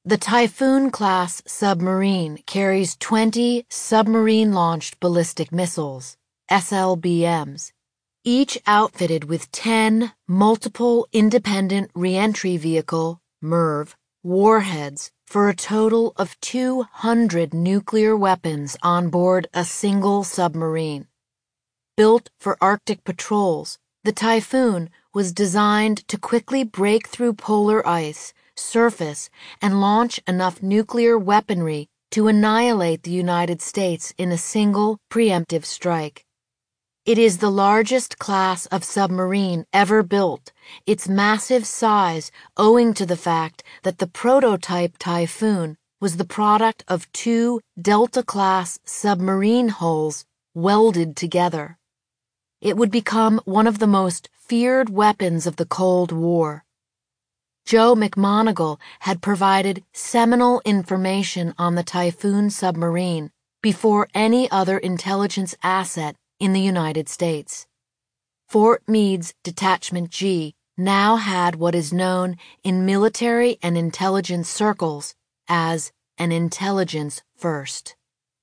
The Typhoon-class submarine carries 20 submarine-launched ballistic missiles, SLBMs, each outfitted with 10 multiple independent reentry vehicle, MIRV, warheads for a total of 200 nuclear weapons on board a single submarine. Built for Arctic patrols, the Typhoon was designed to quickly break through polar ice, surface, and launch enough nuclear weaponry to annihilate the United States in a single preemptive strike. It is the largest class of submarine ever built, its massive size owing to the fact that the prototype Typhoon was the product of 2 Delta-class submarine hulls welded together. It would become one of the most feared weapons of the Cold War. Joe McMoneagle had provided seminal information on the Typhoon submarine before any other intelligence asset in the United States. Fort Meade's Detachment G now had what is known in military and intelligence circles as an intelligence first.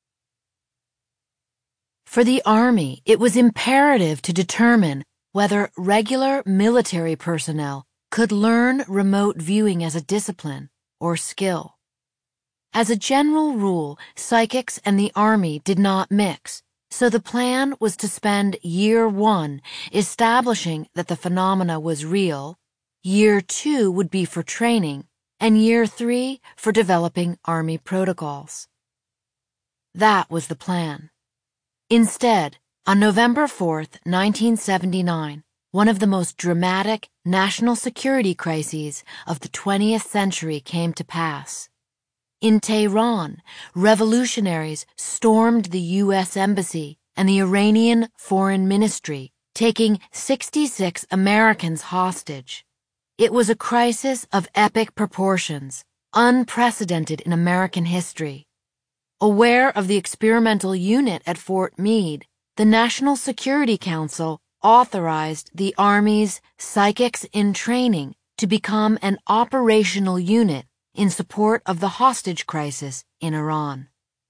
For the Army, it was imperative to determine whether regular military personnel could learn remote viewing as a discipline or skill. As a general rule, psychics and the Army did not mix, so the plan was to spend year 1 establishing that the phenomena was real, year 2 would be for training, and year 3 for developing Army protocols. That was the plan. Instead, on November 4th, 1979, one of the most dramatic national security crises of the 20th century came to pass. In Tehran, revolutionaries stormed the U.S. Embassy and the Iranian Foreign Ministry, taking 66 Americans hostage. It was a crisis of epic proportions, unprecedented in American history. Aware of the experimental unit at Fort Meade, the National Security Council authorized the Army's Psychics in Training to become an operational unit in support of the hostage crisis in Iran.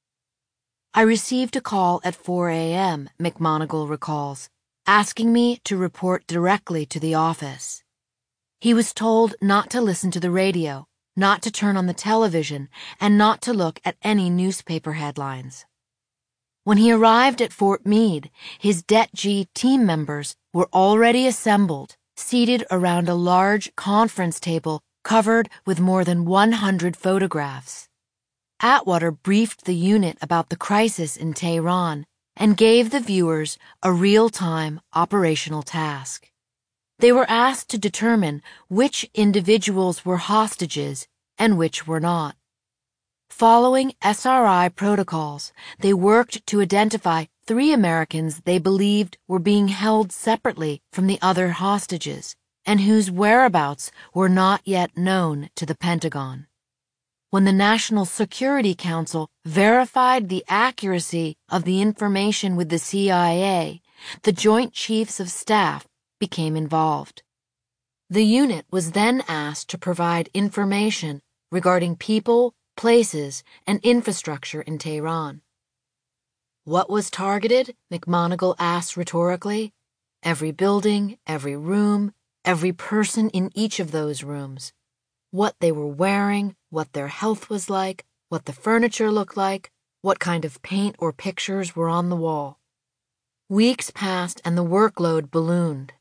I received a call at 4 a.m., McMoneagle recalls, asking me to report directly to the office. He was told not to listen to the radio, not to turn on the television, and not to look at any newspaper headlines. When he arrived at Fort Meade, his Det-G team members were already assembled, seated around a large conference table covered with more than 100 photographs. Atwater briefed the unit about the crisis in Tehran and gave the viewers a real-time operational task. They were asked to determine which individuals were hostages and which were not. Following SRI protocols, they worked to identify 3 Americans they believed were being held separately from the other hostages and whose whereabouts were not yet known to the Pentagon. When the National Security Council verified the accuracy of the information with the CIA, the Joint Chiefs of Staff became involved. The unit was then asked to provide information regarding people, places, and infrastructure in Tehran. What was targeted? McMoneagle asked rhetorically. Every building, every room, every person in each of those rooms. What they were wearing, what their health was like, what the furniture looked like, what kind of paint or pictures were on the wall. Weeks passed and the workload ballooned.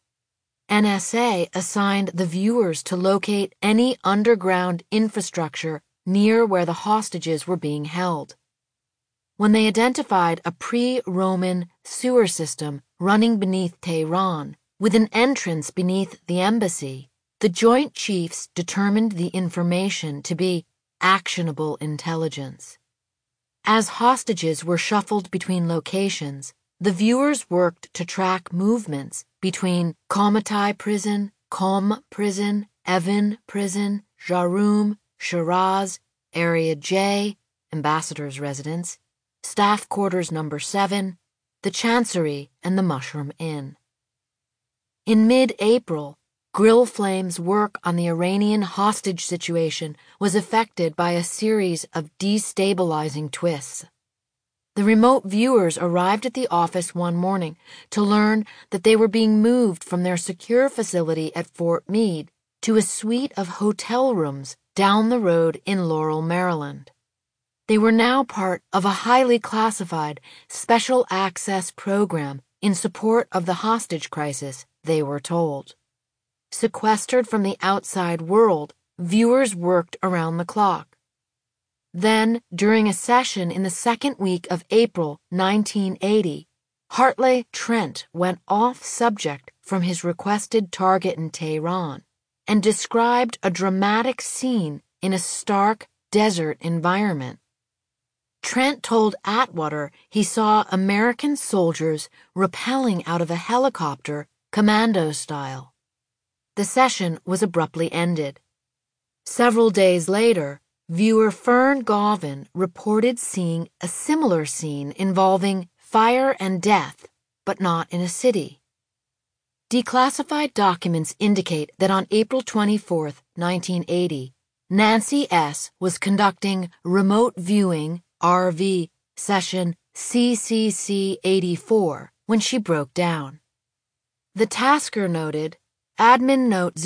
NSA assigned the viewers to locate any underground infrastructure near where the hostages were being held. When they identified a pre-Roman sewer system running beneath Tehran, with an entrance beneath the embassy, the Joint Chiefs determined the information to be actionable intelligence. As hostages were shuffled between locations, the viewers worked to track movements between Komitai Prison, Qom Prison, Evin Prison, Jarum, Shiraz, Area J, Ambassador's Residence, Staff Quarters No. 7, the Chancery, and the Mushroom Inn. In mid-April, Grill Flame's work on the Iranian hostage situation was affected by a series of destabilizing twists. The remote viewers arrived at the office one morning to learn that they were being moved from their secure facility at Fort Meade to a suite of hotel rooms down the road in Laurel, Maryland. They were now part of a highly classified special access program in support of the hostage crisis, they were told. Sequestered from the outside world, viewers worked around the clock. Then, during a session in the second week of April 1980, Hartley Trent went off subject from his requested target in Tehran and described a dramatic scene in a stark desert environment. Trent told Atwater he saw American soldiers rappelling out of a helicopter, commando style. The session was abruptly ended. Several days later, viewer Fern Gauvin reported seeing a similar scene involving fire and death, but not in a city. Declassified documents indicate that on April 24, 1980, Nancy S. was conducting remote viewing RV session CCC 84 when she broke down. The tasker noted, Admin note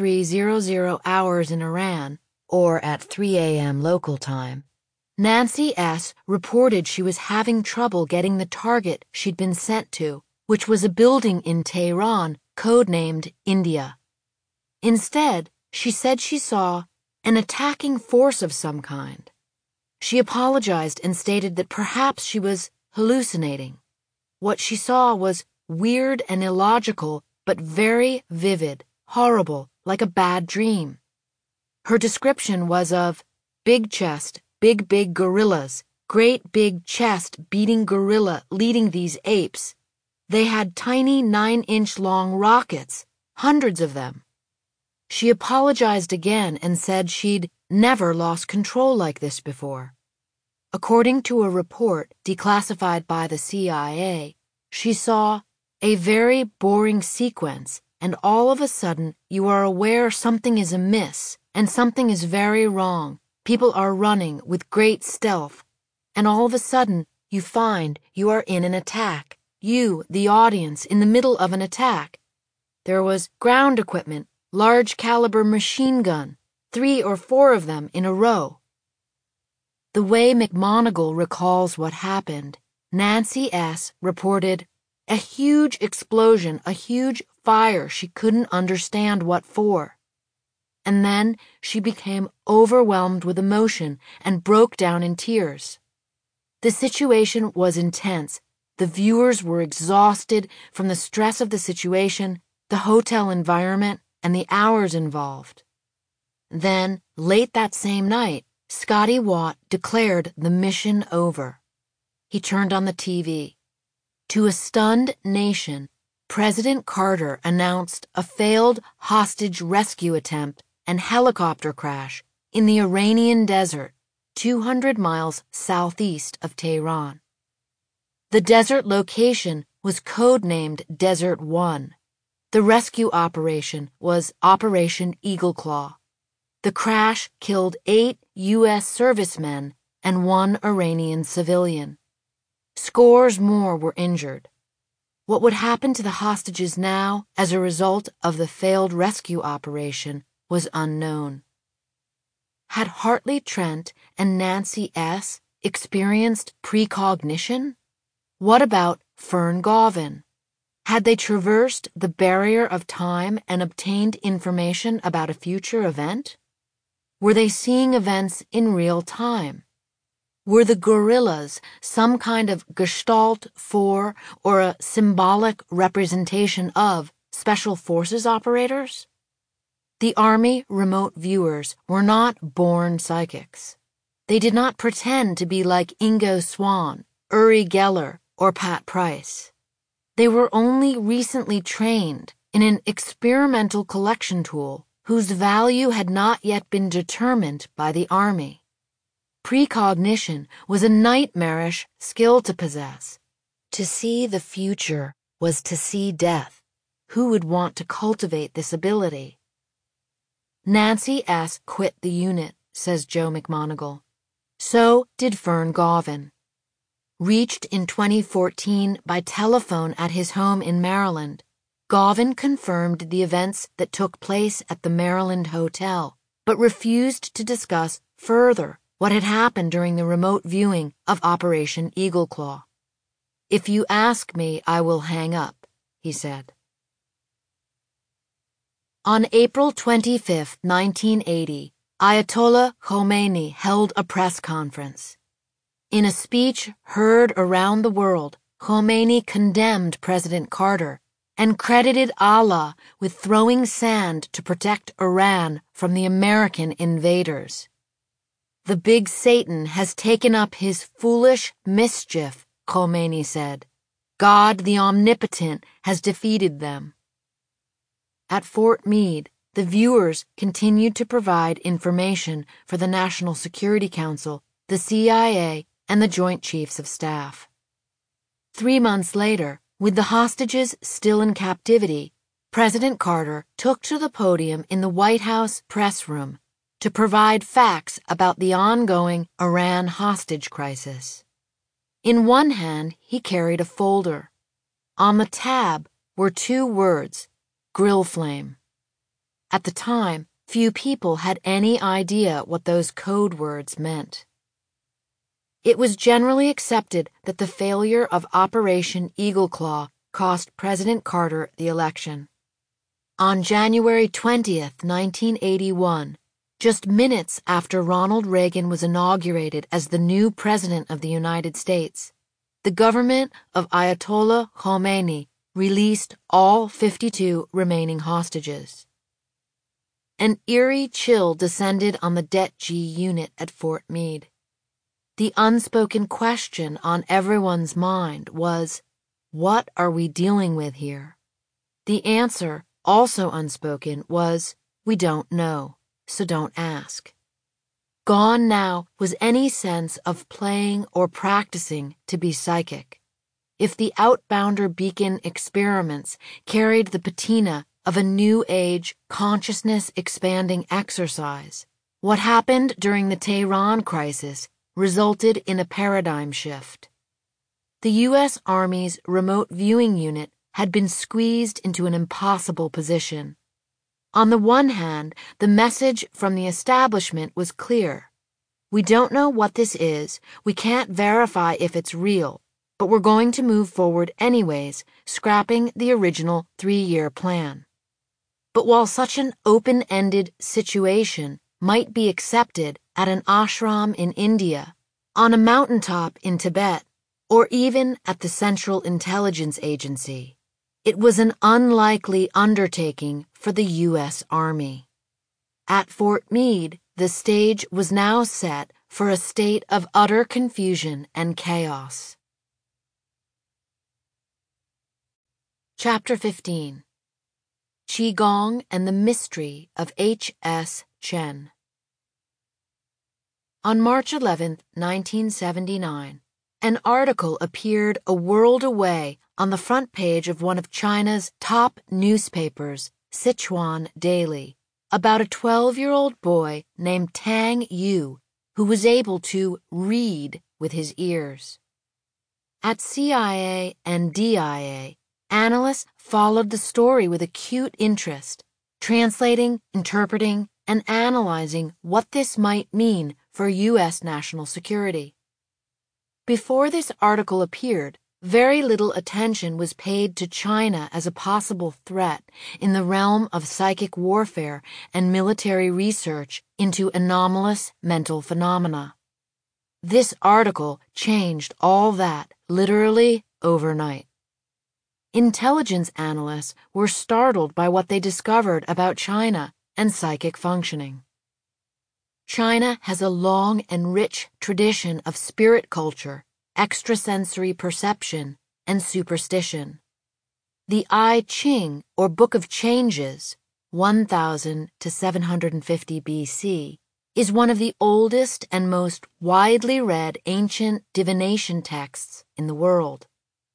0300 hours in Iran, or at 3 a.m. local time. Nancy S. reported she was having trouble getting the target she'd been sent to, which was a building in Tehran codenamed India. Instead, she said she saw an attacking force of some kind. She apologized and stated that perhaps she was hallucinating. What she saw was weird and illogical, but very vivid, horrible, like a bad dream. Her description was of big chest, big gorillas, great big chest beating gorilla leading these apes. They had tiny 9-inch long rockets, hundreds of them. She apologized again and said she'd never lost control like this before. According to a report declassified by the CIA, she saw a very boring sequence, and all of a sudden you are aware something is amiss and something is very wrong. People are running with great stealth, and all of a sudden you find you are in an attack. You, the audience, in the middle of an attack. There was ground equipment, large caliber machine gun, 3 or 4 of them in a row. The way McMonigal recalls what happened, Nancy S. reported a huge explosion, a huge fire she couldn't understand what for. And then she became overwhelmed with emotion and broke down in tears. The situation was intense. The viewers were exhausted from the stress of the situation, the hotel environment, and the hours involved. Then, late that same night, Scotty Watt declared the mission over. He turned on the TV. To a stunned nation, President Carter announced a failed hostage rescue attempt and helicopter crash in the Iranian desert, 200 miles southeast of Tehran. The desert location was codenamed Desert One. The rescue operation was Operation Eagle Claw. The crash killed 8 U.S. servicemen and 1 Iranian civilian. Scores more were injured. What would happen to the hostages now as a result of the failed rescue operation was unknown. Had Hartley Trent and Nancy S. experienced precognition? What about Fern Gauvin? Had they traversed the barrier of time and obtained information about a future event? Were they seeing events in real time? Were the gorillas some kind of gestalt for or a symbolic representation of special forces operators? The Army remote viewers were not born psychics. They did not pretend to be like Ingo Swann, Uri Geller, or Pat Price. They were only recently trained in an experimental collection tool whose value had not yet been determined by the Army. Precognition was a nightmarish skill to possess. To see the future was to see death. who would want to cultivate this ability? Nancy S. quit the unit, says Joe McMoneagle. So did Fern Gauvin. Reached in 2014 by telephone at his home in Maryland, Gauvin confirmed the events that took place at the Maryland Hotel, but refused to discuss further what had happened during the remote viewing of Operation Eagle Claw. "If you ask me, I will hang up," he said. On April 25, 1980, Ayatollah Khomeini held a press conference. In a speech heard around the world, Khomeini condemned President Carter and credited Allah with throwing sand to protect Iran from the American invaders. "The big Satan has taken up his foolish mischief," Khomeini said. "God the Omnipotent has defeated them." At Fort Meade, the viewers continued to provide information for the National Security Council, the CIA, and the Joint Chiefs of Staff. 3 months later, with the hostages still in captivity, President Carter took to the podium in the White House press room to provide facts about the ongoing Iran hostage crisis. In one hand, he carried a folder. On the tab were 2 words, "grill flame." At the time, few people had any idea what those code words meant. It was generally accepted that the failure of Operation Eagle Claw cost President Carter the election. On January 20th, 1981, just minutes after Ronald Reagan was inaugurated as the new President of the United States, the government of Ayatollah Khomeini released all 52 remaining hostages. An eerie chill descended on the Det G unit at Fort Meade. The unspoken question on everyone's mind was, what are we dealing with here? The answer, also unspoken, was, we don't know, so don't ask. Gone now was any sense of playing or practicing to be psychic. If the Outbounder Beacon experiments carried the patina of a new age consciousness-expanding exercise, what happened during the Tehran crisis resulted in a paradigm shift. The U.S. Army's remote viewing unit had been squeezed into an impossible position. On the one hand, the message from the establishment was clear. We don't know what this is, we can't verify if it's real, but we're going to move forward anyways, scrapping the original 3-year plan. But while such an open-ended situation might be accepted at an ashram in India, on a mountaintop in Tibet, or even at the Central Intelligence Agency, it was an unlikely undertaking for the U.S. Army. At Fort Meade, the stage was now set for a state of utter confusion and chaos. Chapter 15. Qigong and the Mystery of H.S. Chen. On March 11, 1979, an article appeared a world away on the front page of one of China's top newspapers, Sichuan Daily, about a 12-year-old boy named Tang Yu who was able to read with his ears. At CIA and DIA, analysts followed the story with acute interest, translating, interpreting, and analyzing what this might mean for U.S. national security. Before this article appeared, very little attention was paid to China as a possible threat in the realm of psychic warfare and military research into anomalous mental phenomena. This article changed all that literally overnight. Intelligence analysts were startled by what they discovered about China and psychic functioning. China has a long and rich tradition of spirit culture, extrasensory perception, and superstition. The I Ching, or Book of Changes, 1000 to 750 BC, is one of the oldest and most widely read ancient divination texts in the world.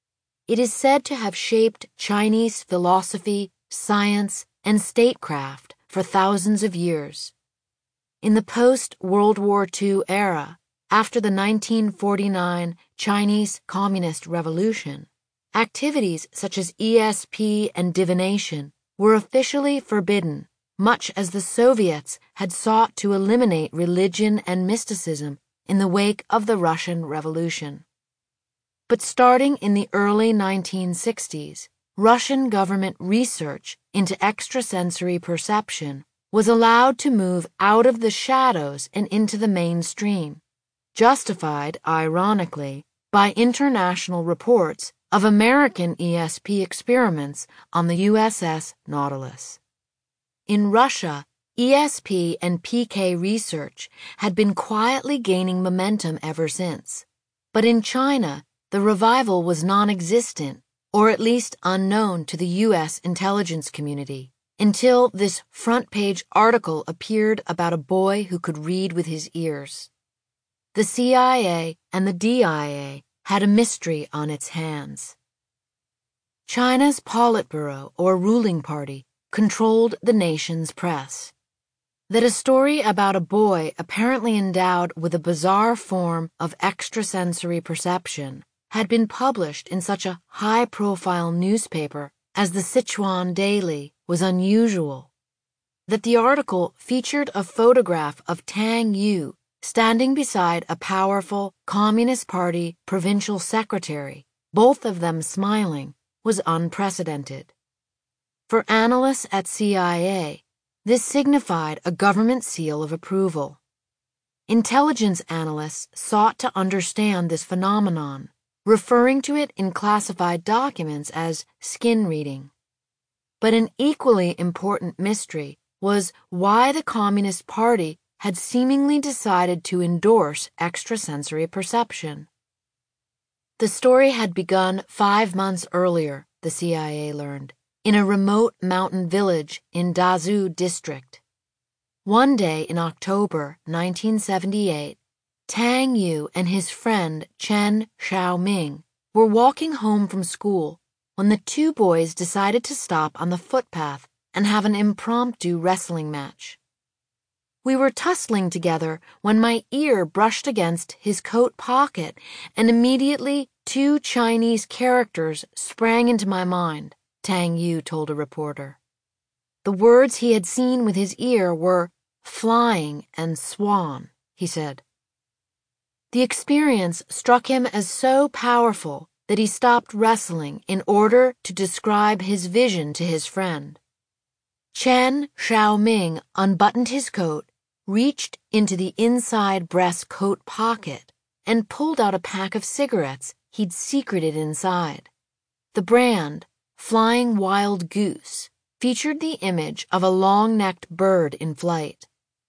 It is said to have shaped Chinese philosophy, science, and statecraft for thousands of years. In the post-World War II era, after the 1949 Chinese Communist Revolution, activities such as ESP and divination were officially forbidden, much as the Soviets had sought to eliminate religion and mysticism in the wake of the Russian Revolution. But starting in the early 1960s, Russian government research into extrasensory perception was allowed to move out of the shadows and into the mainstream, justified, ironically, by international reports of American ESP experiments on the USS Nautilus. In Russia, ESP and PK research had been quietly gaining momentum ever since, but in China, the revival was non-existent, or at least unknown to the U.S. intelligence community, until this front-page article appeared about a boy who could read with his ears. The CIA and the DIA had a mystery on its hands. China's Politburo, or ruling party, controlled the nation's press. That a story about a boy apparently endowed with a bizarre form of extrasensory perception had been published in such a high-profile newspaper as the Sichuan Daily was unusual. That the article featured a photograph of Tang Yu standing beside a powerful Communist Party provincial secretary, both of them smiling, was unprecedented. For analysts at CIA, this signified a government seal of approval. Intelligence analysts sought to understand this phenomenon, referring to it in classified documents as skin reading. But an equally important mystery was why the Communist Party had seemingly decided to endorse extrasensory perception. The story had begun 5 months earlier, the CIA learned, in a remote mountain village in Dazhou District. One day in October 1978, Tang Yu and his friend Chen Xiaoming were walking home from school when the two boys decided to stop on the footpath and have an impromptu wrestling match. We were tussling together when my ear brushed against his coat pocket, and immediately 2 Chinese characters sprang into my mind, Tang Yu told a reporter. The words he had seen with his ear were flying and swan, he said. The experience struck him as so powerful that he stopped wrestling in order to describe his vision to his friend. Chen Xiaoming unbuttoned his coat, reached into the inside breast coat pocket, and pulled out a pack of cigarettes he'd secreted inside. The brand, Flying Wild Goose, featured the image of a long-necked bird in flight.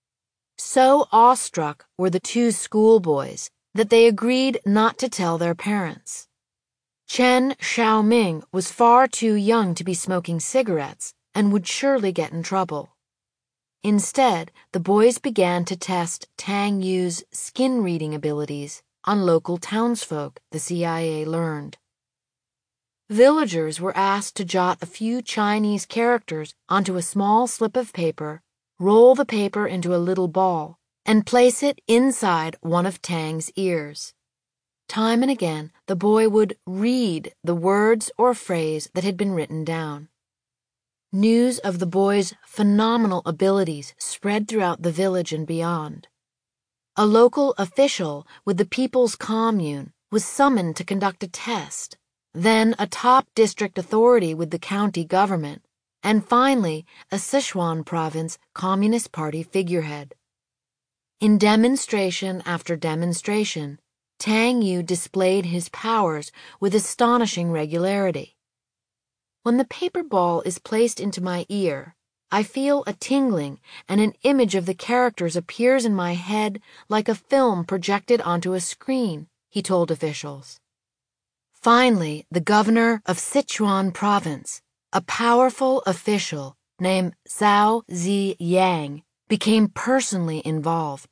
So awestruck were the 2 schoolboys that they agreed not to tell their parents. Chen Xiaoming was far too young to be smoking cigarettes and would surely get in trouble. Instead, the boys began to test Tang Yu's skin-reading abilities on local townsfolk, the CIA learned. Villagers were asked to jot a few Chinese characters onto a small slip of paper, roll the paper into a little ball, and place it inside one of Tang's ears. Time and again, the boy would read the words or phrase that had been written down. News of the boy's phenomenal abilities spread throughout the village and beyond. A local official with the People's Commune was summoned to conduct a test, then a top district authority with the county government, and finally a Sichuan province Communist Party figurehead. In demonstration after demonstration, Tang Yu displayed his powers with astonishing regularity. When the paper ball is placed into my ear, I feel a tingling and an image of the characters appears in my head like a film projected onto a screen, he told officials. Finally, the governor of Sichuan province, a powerful official named Zhao Ziyang, became personally involved.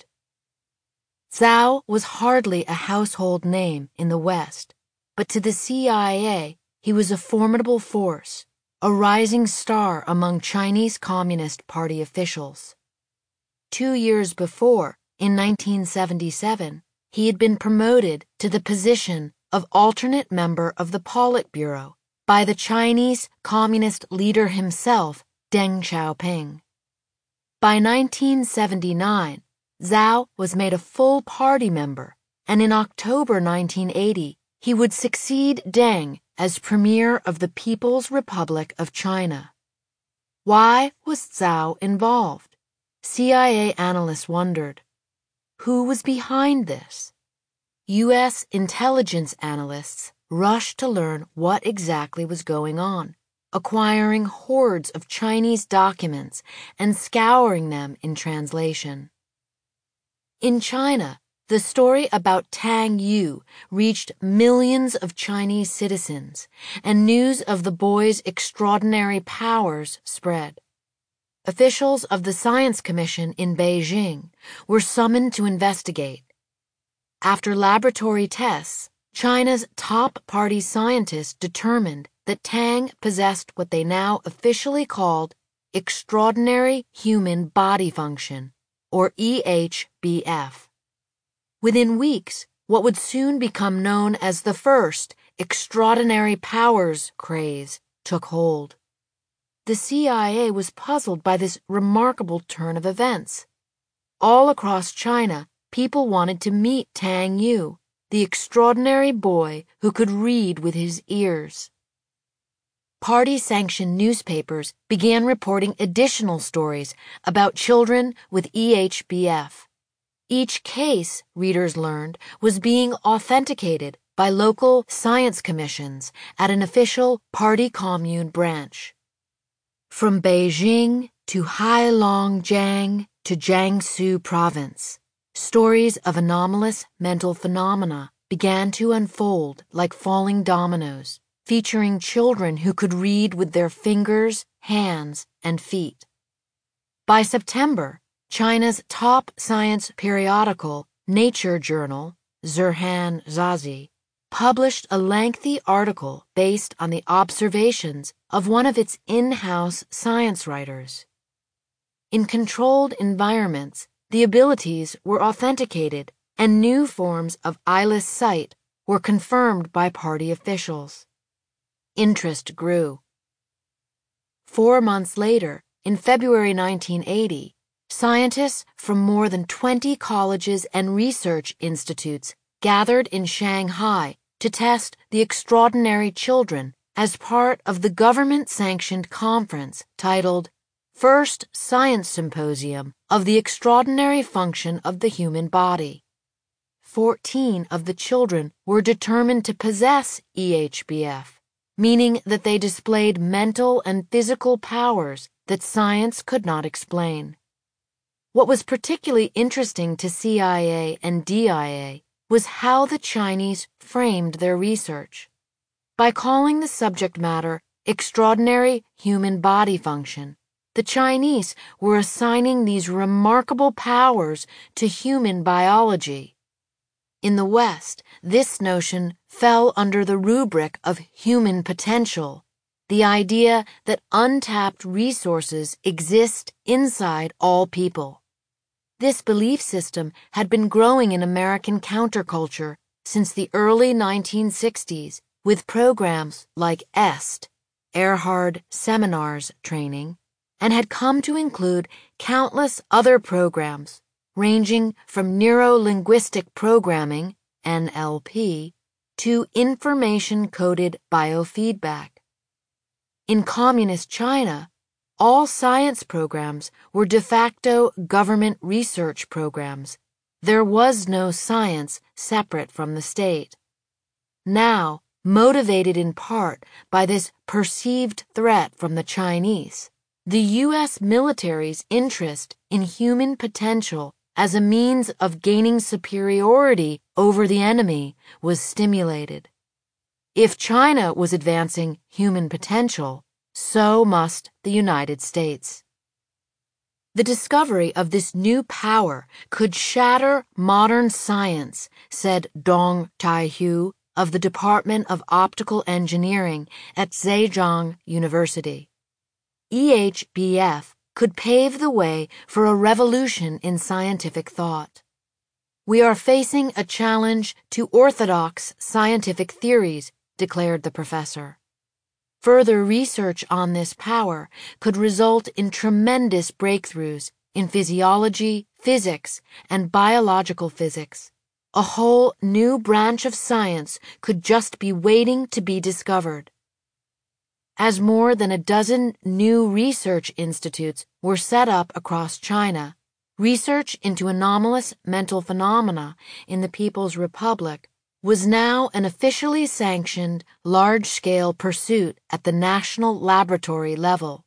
Zhao was hardly a household name in the West, but to the CIA, he was a formidable force, a rising star among Chinese Communist Party officials. 2 years before, in 1977, he had been promoted to the position of alternate member of the Politburo by the Chinese Communist leader himself, Deng Xiaoping. By 1979, Zhao was made a full party member, and in October 1980, he would succeed Deng as Premier of the People's Republic of China. Why was Zhao involved? CIA analysts wondered. Who was behind this? U.S. intelligence analysts rushed to learn what exactly was going on, acquiring hordes of Chinese documents and scouring them in translation. In China, the story about Tang Yu reached millions of Chinese citizens, and news of the boy's extraordinary powers spread. Officials of the Science Commission in Beijing were summoned to investigate. After laboratory tests, China's top party scientists determined that Tang possessed what they now officially called Extraordinary Human Body Function, or EHBF. Within weeks, what would soon become known as the first extraordinary powers craze took hold. The CIA was puzzled by this remarkable turn of events. All across China, people wanted to meet Tang Yu, the extraordinary boy who could read with his ears. Party-sanctioned newspapers began reporting additional stories about children with EHBF. Each case, readers learned, was being authenticated by local science commissions at an official party commune branch. From Beijing to Heilongjiang to Jiangsu province, stories of anomalous mental phenomena began to unfold like falling dominoes, featuring children who could read with their fingers, hands, and feet. By September, China's top science periodical, Nature journal, Zhihan Zazi, published a lengthy article based on the observations of one of its in-house science writers. In controlled environments, the abilities were authenticated and new forms of eyeless sight were confirmed by party officials. Interest grew. 4 months later, in February 1980, scientists from more than 20 colleges and research institutes gathered in Shanghai to test the extraordinary children as part of the government-sanctioned conference titled First Science Symposium of the Extraordinary Function of the Human Body. 14 of the children were determined to possess EHBF, meaning that they displayed mental and physical powers that science could not explain. What was particularly interesting to CIA and DIA was how the Chinese framed their research. By calling the subject matter Extraordinary Human Body Function, the Chinese were assigning these remarkable powers to human biology. In the West, this notion fell under the rubric of human potential, the idea that untapped resources exist inside all people. This belief system had been growing in American counterculture since the early 1960s with programs like EST, Erhard Seminars Training, and had come to include countless other programs ranging from neuro-linguistic programming, NLP, to information-coded biofeedback. In communist China, all science programs were de facto government research programs. There was no science separate from the state. Now, motivated in part by this perceived threat from the Chinese, the U.S. military's interest in human potential as a means of gaining superiority over the enemy was stimulated. If China was advancing human potential, so must the United States. The discovery of this new power could shatter modern science, said Dong Taihu, of the Department of Optical Engineering at Zhejiang University. EHBF could pave the way for a revolution in scientific thought. "We are facing a challenge to orthodox scientific theories," declared the professor. Further research on this power could result in tremendous breakthroughs in physiology, physics, and biological physics. A whole new branch of science could just be waiting to be discovered. As more than a dozen new research institutes were set up across China, research into anomalous mental phenomena in the People's Republic was now an officially sanctioned, large-scale pursuit at the national laboratory level.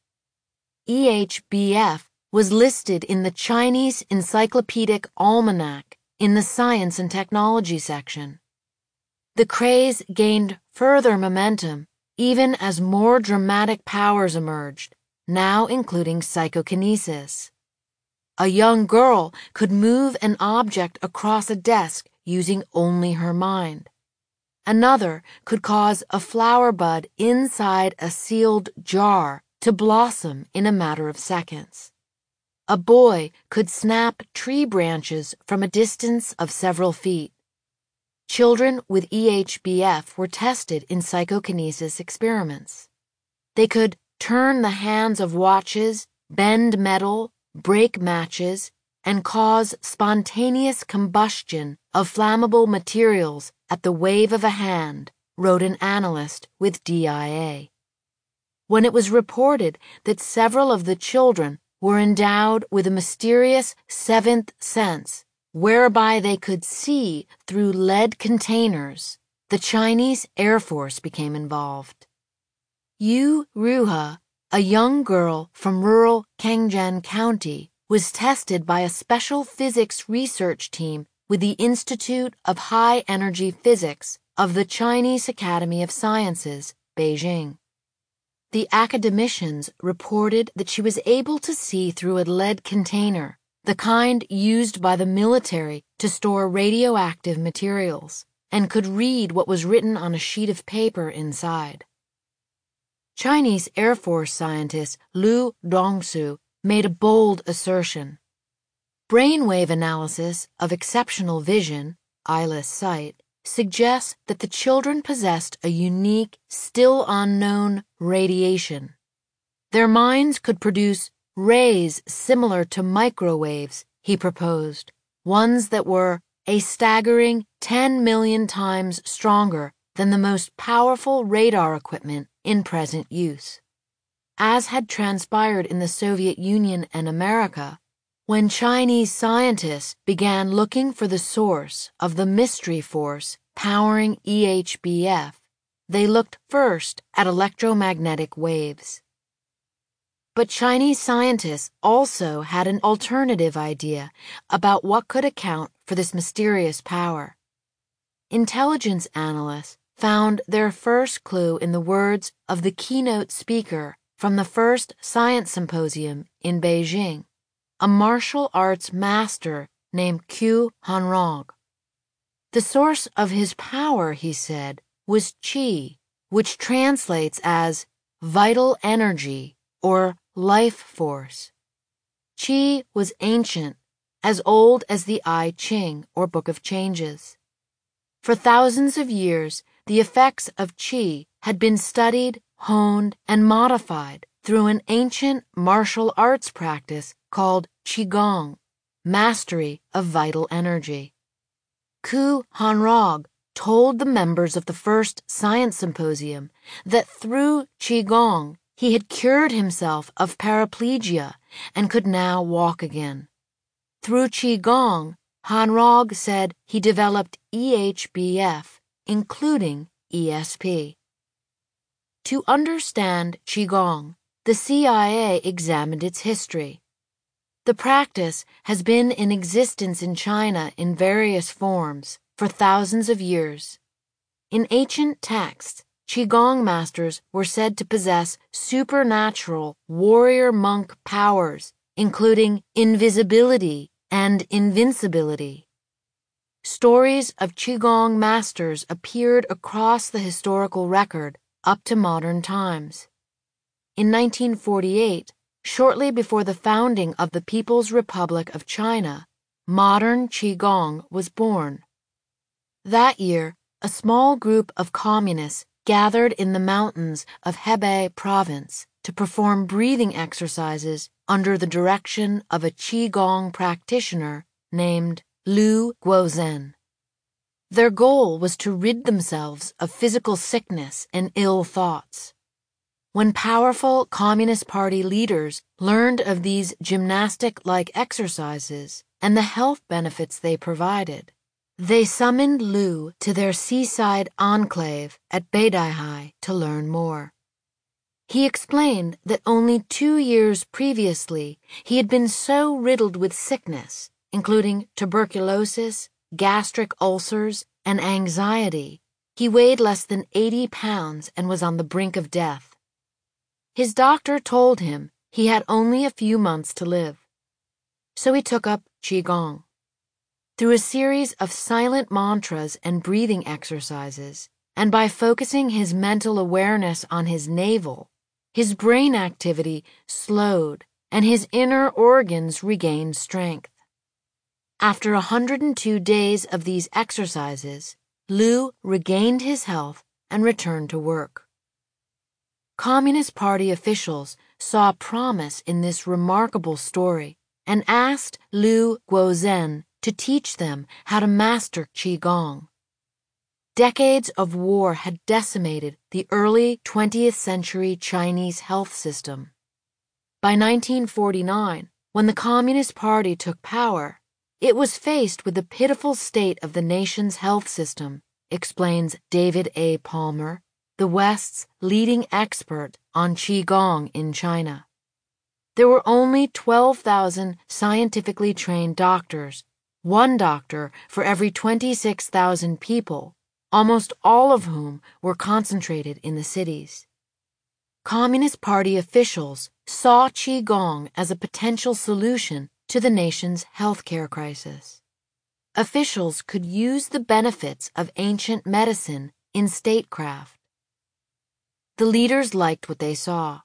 EHBF was listed in the Chinese Encyclopedic Almanac in the Science and Technology section. The craze gained further momentum even as more dramatic powers emerged, now including psychokinesis. A young girl could move an object across a desk using only her mind. Another could cause a flower bud inside a sealed jar to blossom in a matter of seconds. A boy could snap tree branches from a distance of several feet. Children with EHBF were tested in psychokinesis experiments. They could turn the hands of watches, bend metal, break matches, and cause spontaneous combustion of flammable materials at the wave of a hand, wrote an analyst with DIA. When it was reported that several of the children were endowed with a mysterious seventh sense, whereby they could see through lead containers, the Chinese Air Force became involved. Yu Ruhe, a young girl from rural Kangjian County, was tested by a special physics research team with the Institute of High Energy Physics of the Chinese Academy of Sciences, Beijing. The academicians reported that she was able to see through a lead container, the kind used by the military to store radioactive materials, and could read what was written on a sheet of paper inside. Chinese Air Force scientist Liu Dongsu made a bold assertion. Brainwave analysis of exceptional vision, eyeless sight, suggests that the children possessed a unique, still unknown radiation. Their minds could produce rays similar to microwaves, he proposed, ones that were a staggering 10 million times stronger than the most powerful radar equipment in present use. As had transpired in the Soviet Union and America, when Chinese scientists began looking for the source of the mystery force powering EHBF, they looked first at electromagnetic waves. But Chinese scientists also had an alternative idea about what could account for this mysterious power. Intelligence analysts found their first clue in the words of the keynote speaker from the first science symposium in Beijing, a martial arts master named Qu Hanrong. The source of his power, he said, was qi, which translates as vital energy or life force. Qi was ancient, as old as the I Ching or Book of Changes. For thousands of years, the effects of qi had been studied, honed, and modified through an ancient martial arts practice called qigong, mastery of vital energy. Qu Hanrong told the members of the first science symposium that through qigong he had cured himself of paraplegia and could now walk again. Through qigong, Hanrong said he developed EHBF, including ESP. To understand qigong, the CIA examined its history. The practice has been in existence in China in various forms for thousands of years. In ancient texts, qigong masters were said to possess supernatural warrior monk powers, including invisibility and invincibility. stories of Qigong masters appeared across the historical record up to modern times. In 1948, shortly before the founding of the People's Republic of China, modern Qigong was born. That year, a small group of communists gathered in the mountains of Hebei province to perform breathing exercises under the direction of a Qigong practitioner named Lu Guozhen. Their goal was to rid themselves of physical sickness and ill thoughts. When powerful Communist Party leaders learned of these gymnastic-like exercises and the health benefits they provided, they summoned Lu to their seaside enclave at Beidaihe to learn more. He explained that only 2 years previously he had been so riddled with sickness, including tuberculosis, gastric ulcers, and anxiety, he weighed less than 80 pounds and was on the brink of death. His doctor told him he had only a few months to live. So he took up Qigong. Through a series of silent mantras and breathing exercises, and by focusing his mental awareness on his navel, his brain activity slowed and his inner organs regained strength. After 102 days of these exercises, Lu regained his health and returned to work. Communist Party officials saw promise in this remarkable story and asked Lu Guozhen to teach them how to master Qigong. Decades of war had decimated the early 20th century Chinese health system. By 1949, when the Communist Party took power, it was faced with the pitiful state of the nation's health system, explains David A. Palmer, the West's leading expert on Qigong in China. There were only 12,000 scientifically trained doctors, one doctor for every 26,000 people, almost all of whom were concentrated in the cities. Communist Party officials saw Qigong as a potential solution to the nation's healthcare crisis. Officials could use the benefits of ancient medicine in statecraft. The leaders liked what they saw.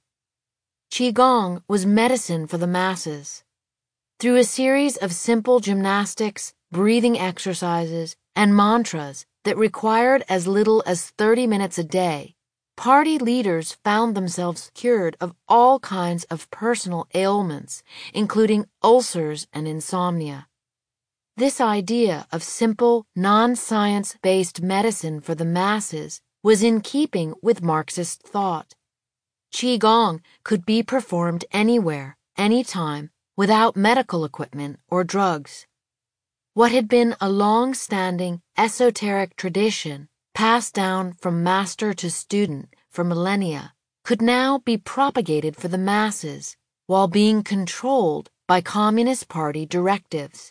Qigong was medicine for the masses. Through a series of simple gymnastics, breathing exercises, and mantras that required as little as 30 minutes a day, party leaders found themselves cured of all kinds of personal ailments, including ulcers and insomnia. This idea of simple, non-science-based medicine for the masses was in keeping with Marxist thought. Qigong could be performed anywhere, anytime, without medical equipment or drugs. What had been a long-standing esoteric tradition passed down from master to student for millennia could now be propagated for the masses while being controlled by Communist Party directives.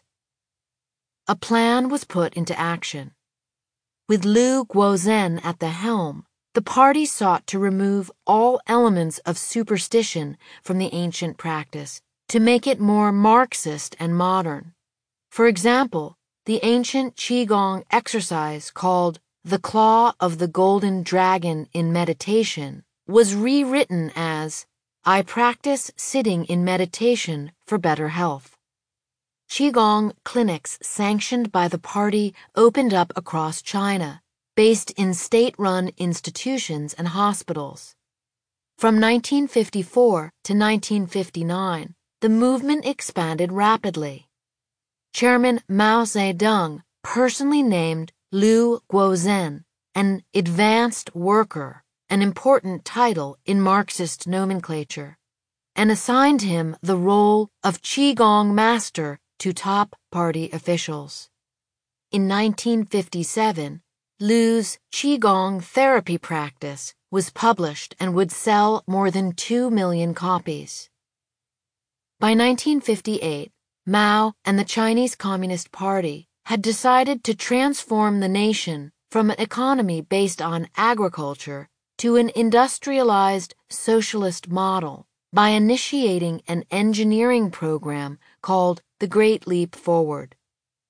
A plan was put into action. With Lu Guozhen at the helm, the party sought to remove all elements of superstition from the ancient practice to make it more Marxist and modern. For example, the ancient Qigong exercise called the Claw of the Golden Dragon in meditation was rewritten as, I practice sitting in meditation for better health. Qigong clinics sanctioned by the party opened up across China, based in state-run institutions and hospitals. From 1954 to 1959, the movement expanded rapidly. Chairman Mao Zedong personally named Lu Guozhen an advanced worker, an important title in Marxist nomenclature, and assigned him the role of Qigong master to top party officials. In 1957, Lu's Qigong therapy practice was published and would sell more than 2 million copies. By 1958, Mao and the Chinese Communist Party had decided to transform the nation from an economy based on agriculture to an industrialized socialist model by initiating an engineering program called the Great Leap Forward.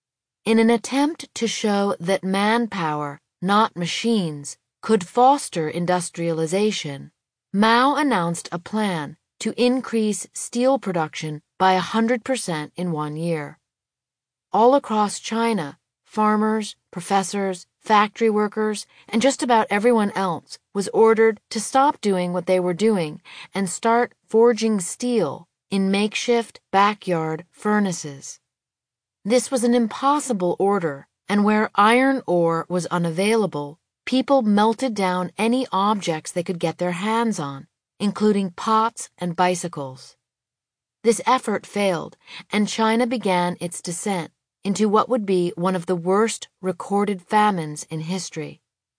In an attempt to show that manpower, not machines, could foster industrialization, Mao announced a plan to increase steel production by 100% in 1 year. All across China, farmers, professors, factory workers, and just about everyone else was ordered to stop doing what they were doing and start forging steel in makeshift backyard furnaces. This was an impossible order, and where iron ore was unavailable, people melted down any objects they could get their hands on, including pots and bicycles. This effort failed, and China began its descent into what would be one of the worst recorded famines in history.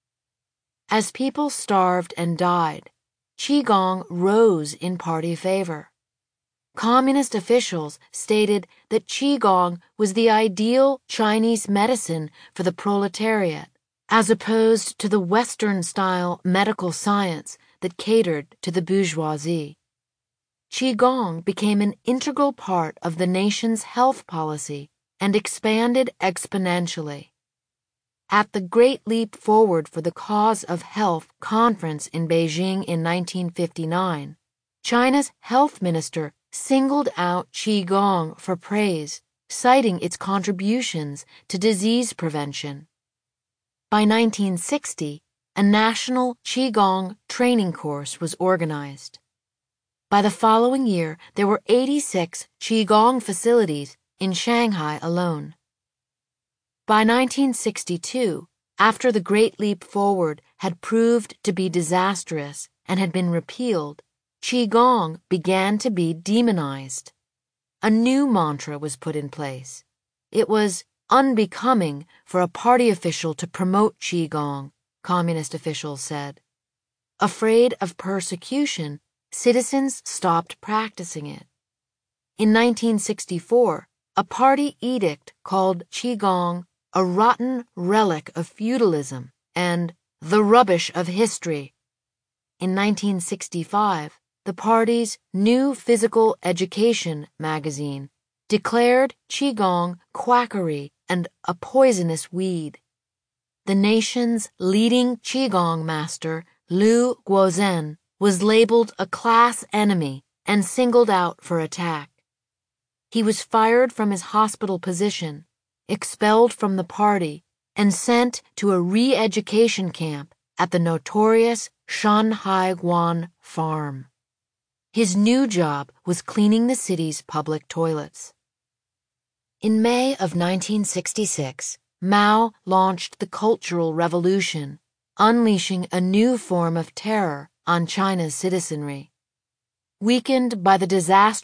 As people starved and died, Qigong rose in party favor. Communist officials stated that Qigong was the ideal Chinese medicine for the proletariat, as opposed to the Western-style medical science that catered to the bourgeoisie. Qigong became an integral part of the nation's health policy and expanded exponentially. At the Great Leap Forward for the Cause of Health conference in Beijing in 1959, China's health minister singled out Qigong for praise, citing its contributions to disease prevention. By 1960, a national Qigong training course was organized. By the following year, there were 86 Qigong facilities in Shanghai alone. By 1962, after the Great Leap Forward had proved to be disastrous and had been repealed, Qigong began to be demonized. A new mantra was put in place. It was unbecoming for a party official to promote Qigong, communist officials said. Afraid of persecution, citizens stopped practicing it. In 1964, a party edict called Qigong a rotten relic of feudalism and the rubbish of history. In 1965, the party's New Physical Education magazine declared Qigong quackery and a poisonous weed. The nation's leading Qigong master, Liu Guozhen, was labeled a class enemy and singled out for attack. He was fired from his hospital position, expelled from the party, and sent to a re-education camp at the notorious Shanhaiguan farm. His new job was cleaning the city's public toilets. In May of 1966, Mao launched the Cultural Revolution, unleashing a new form of terror on China's citizenry. Weakened by the disastrous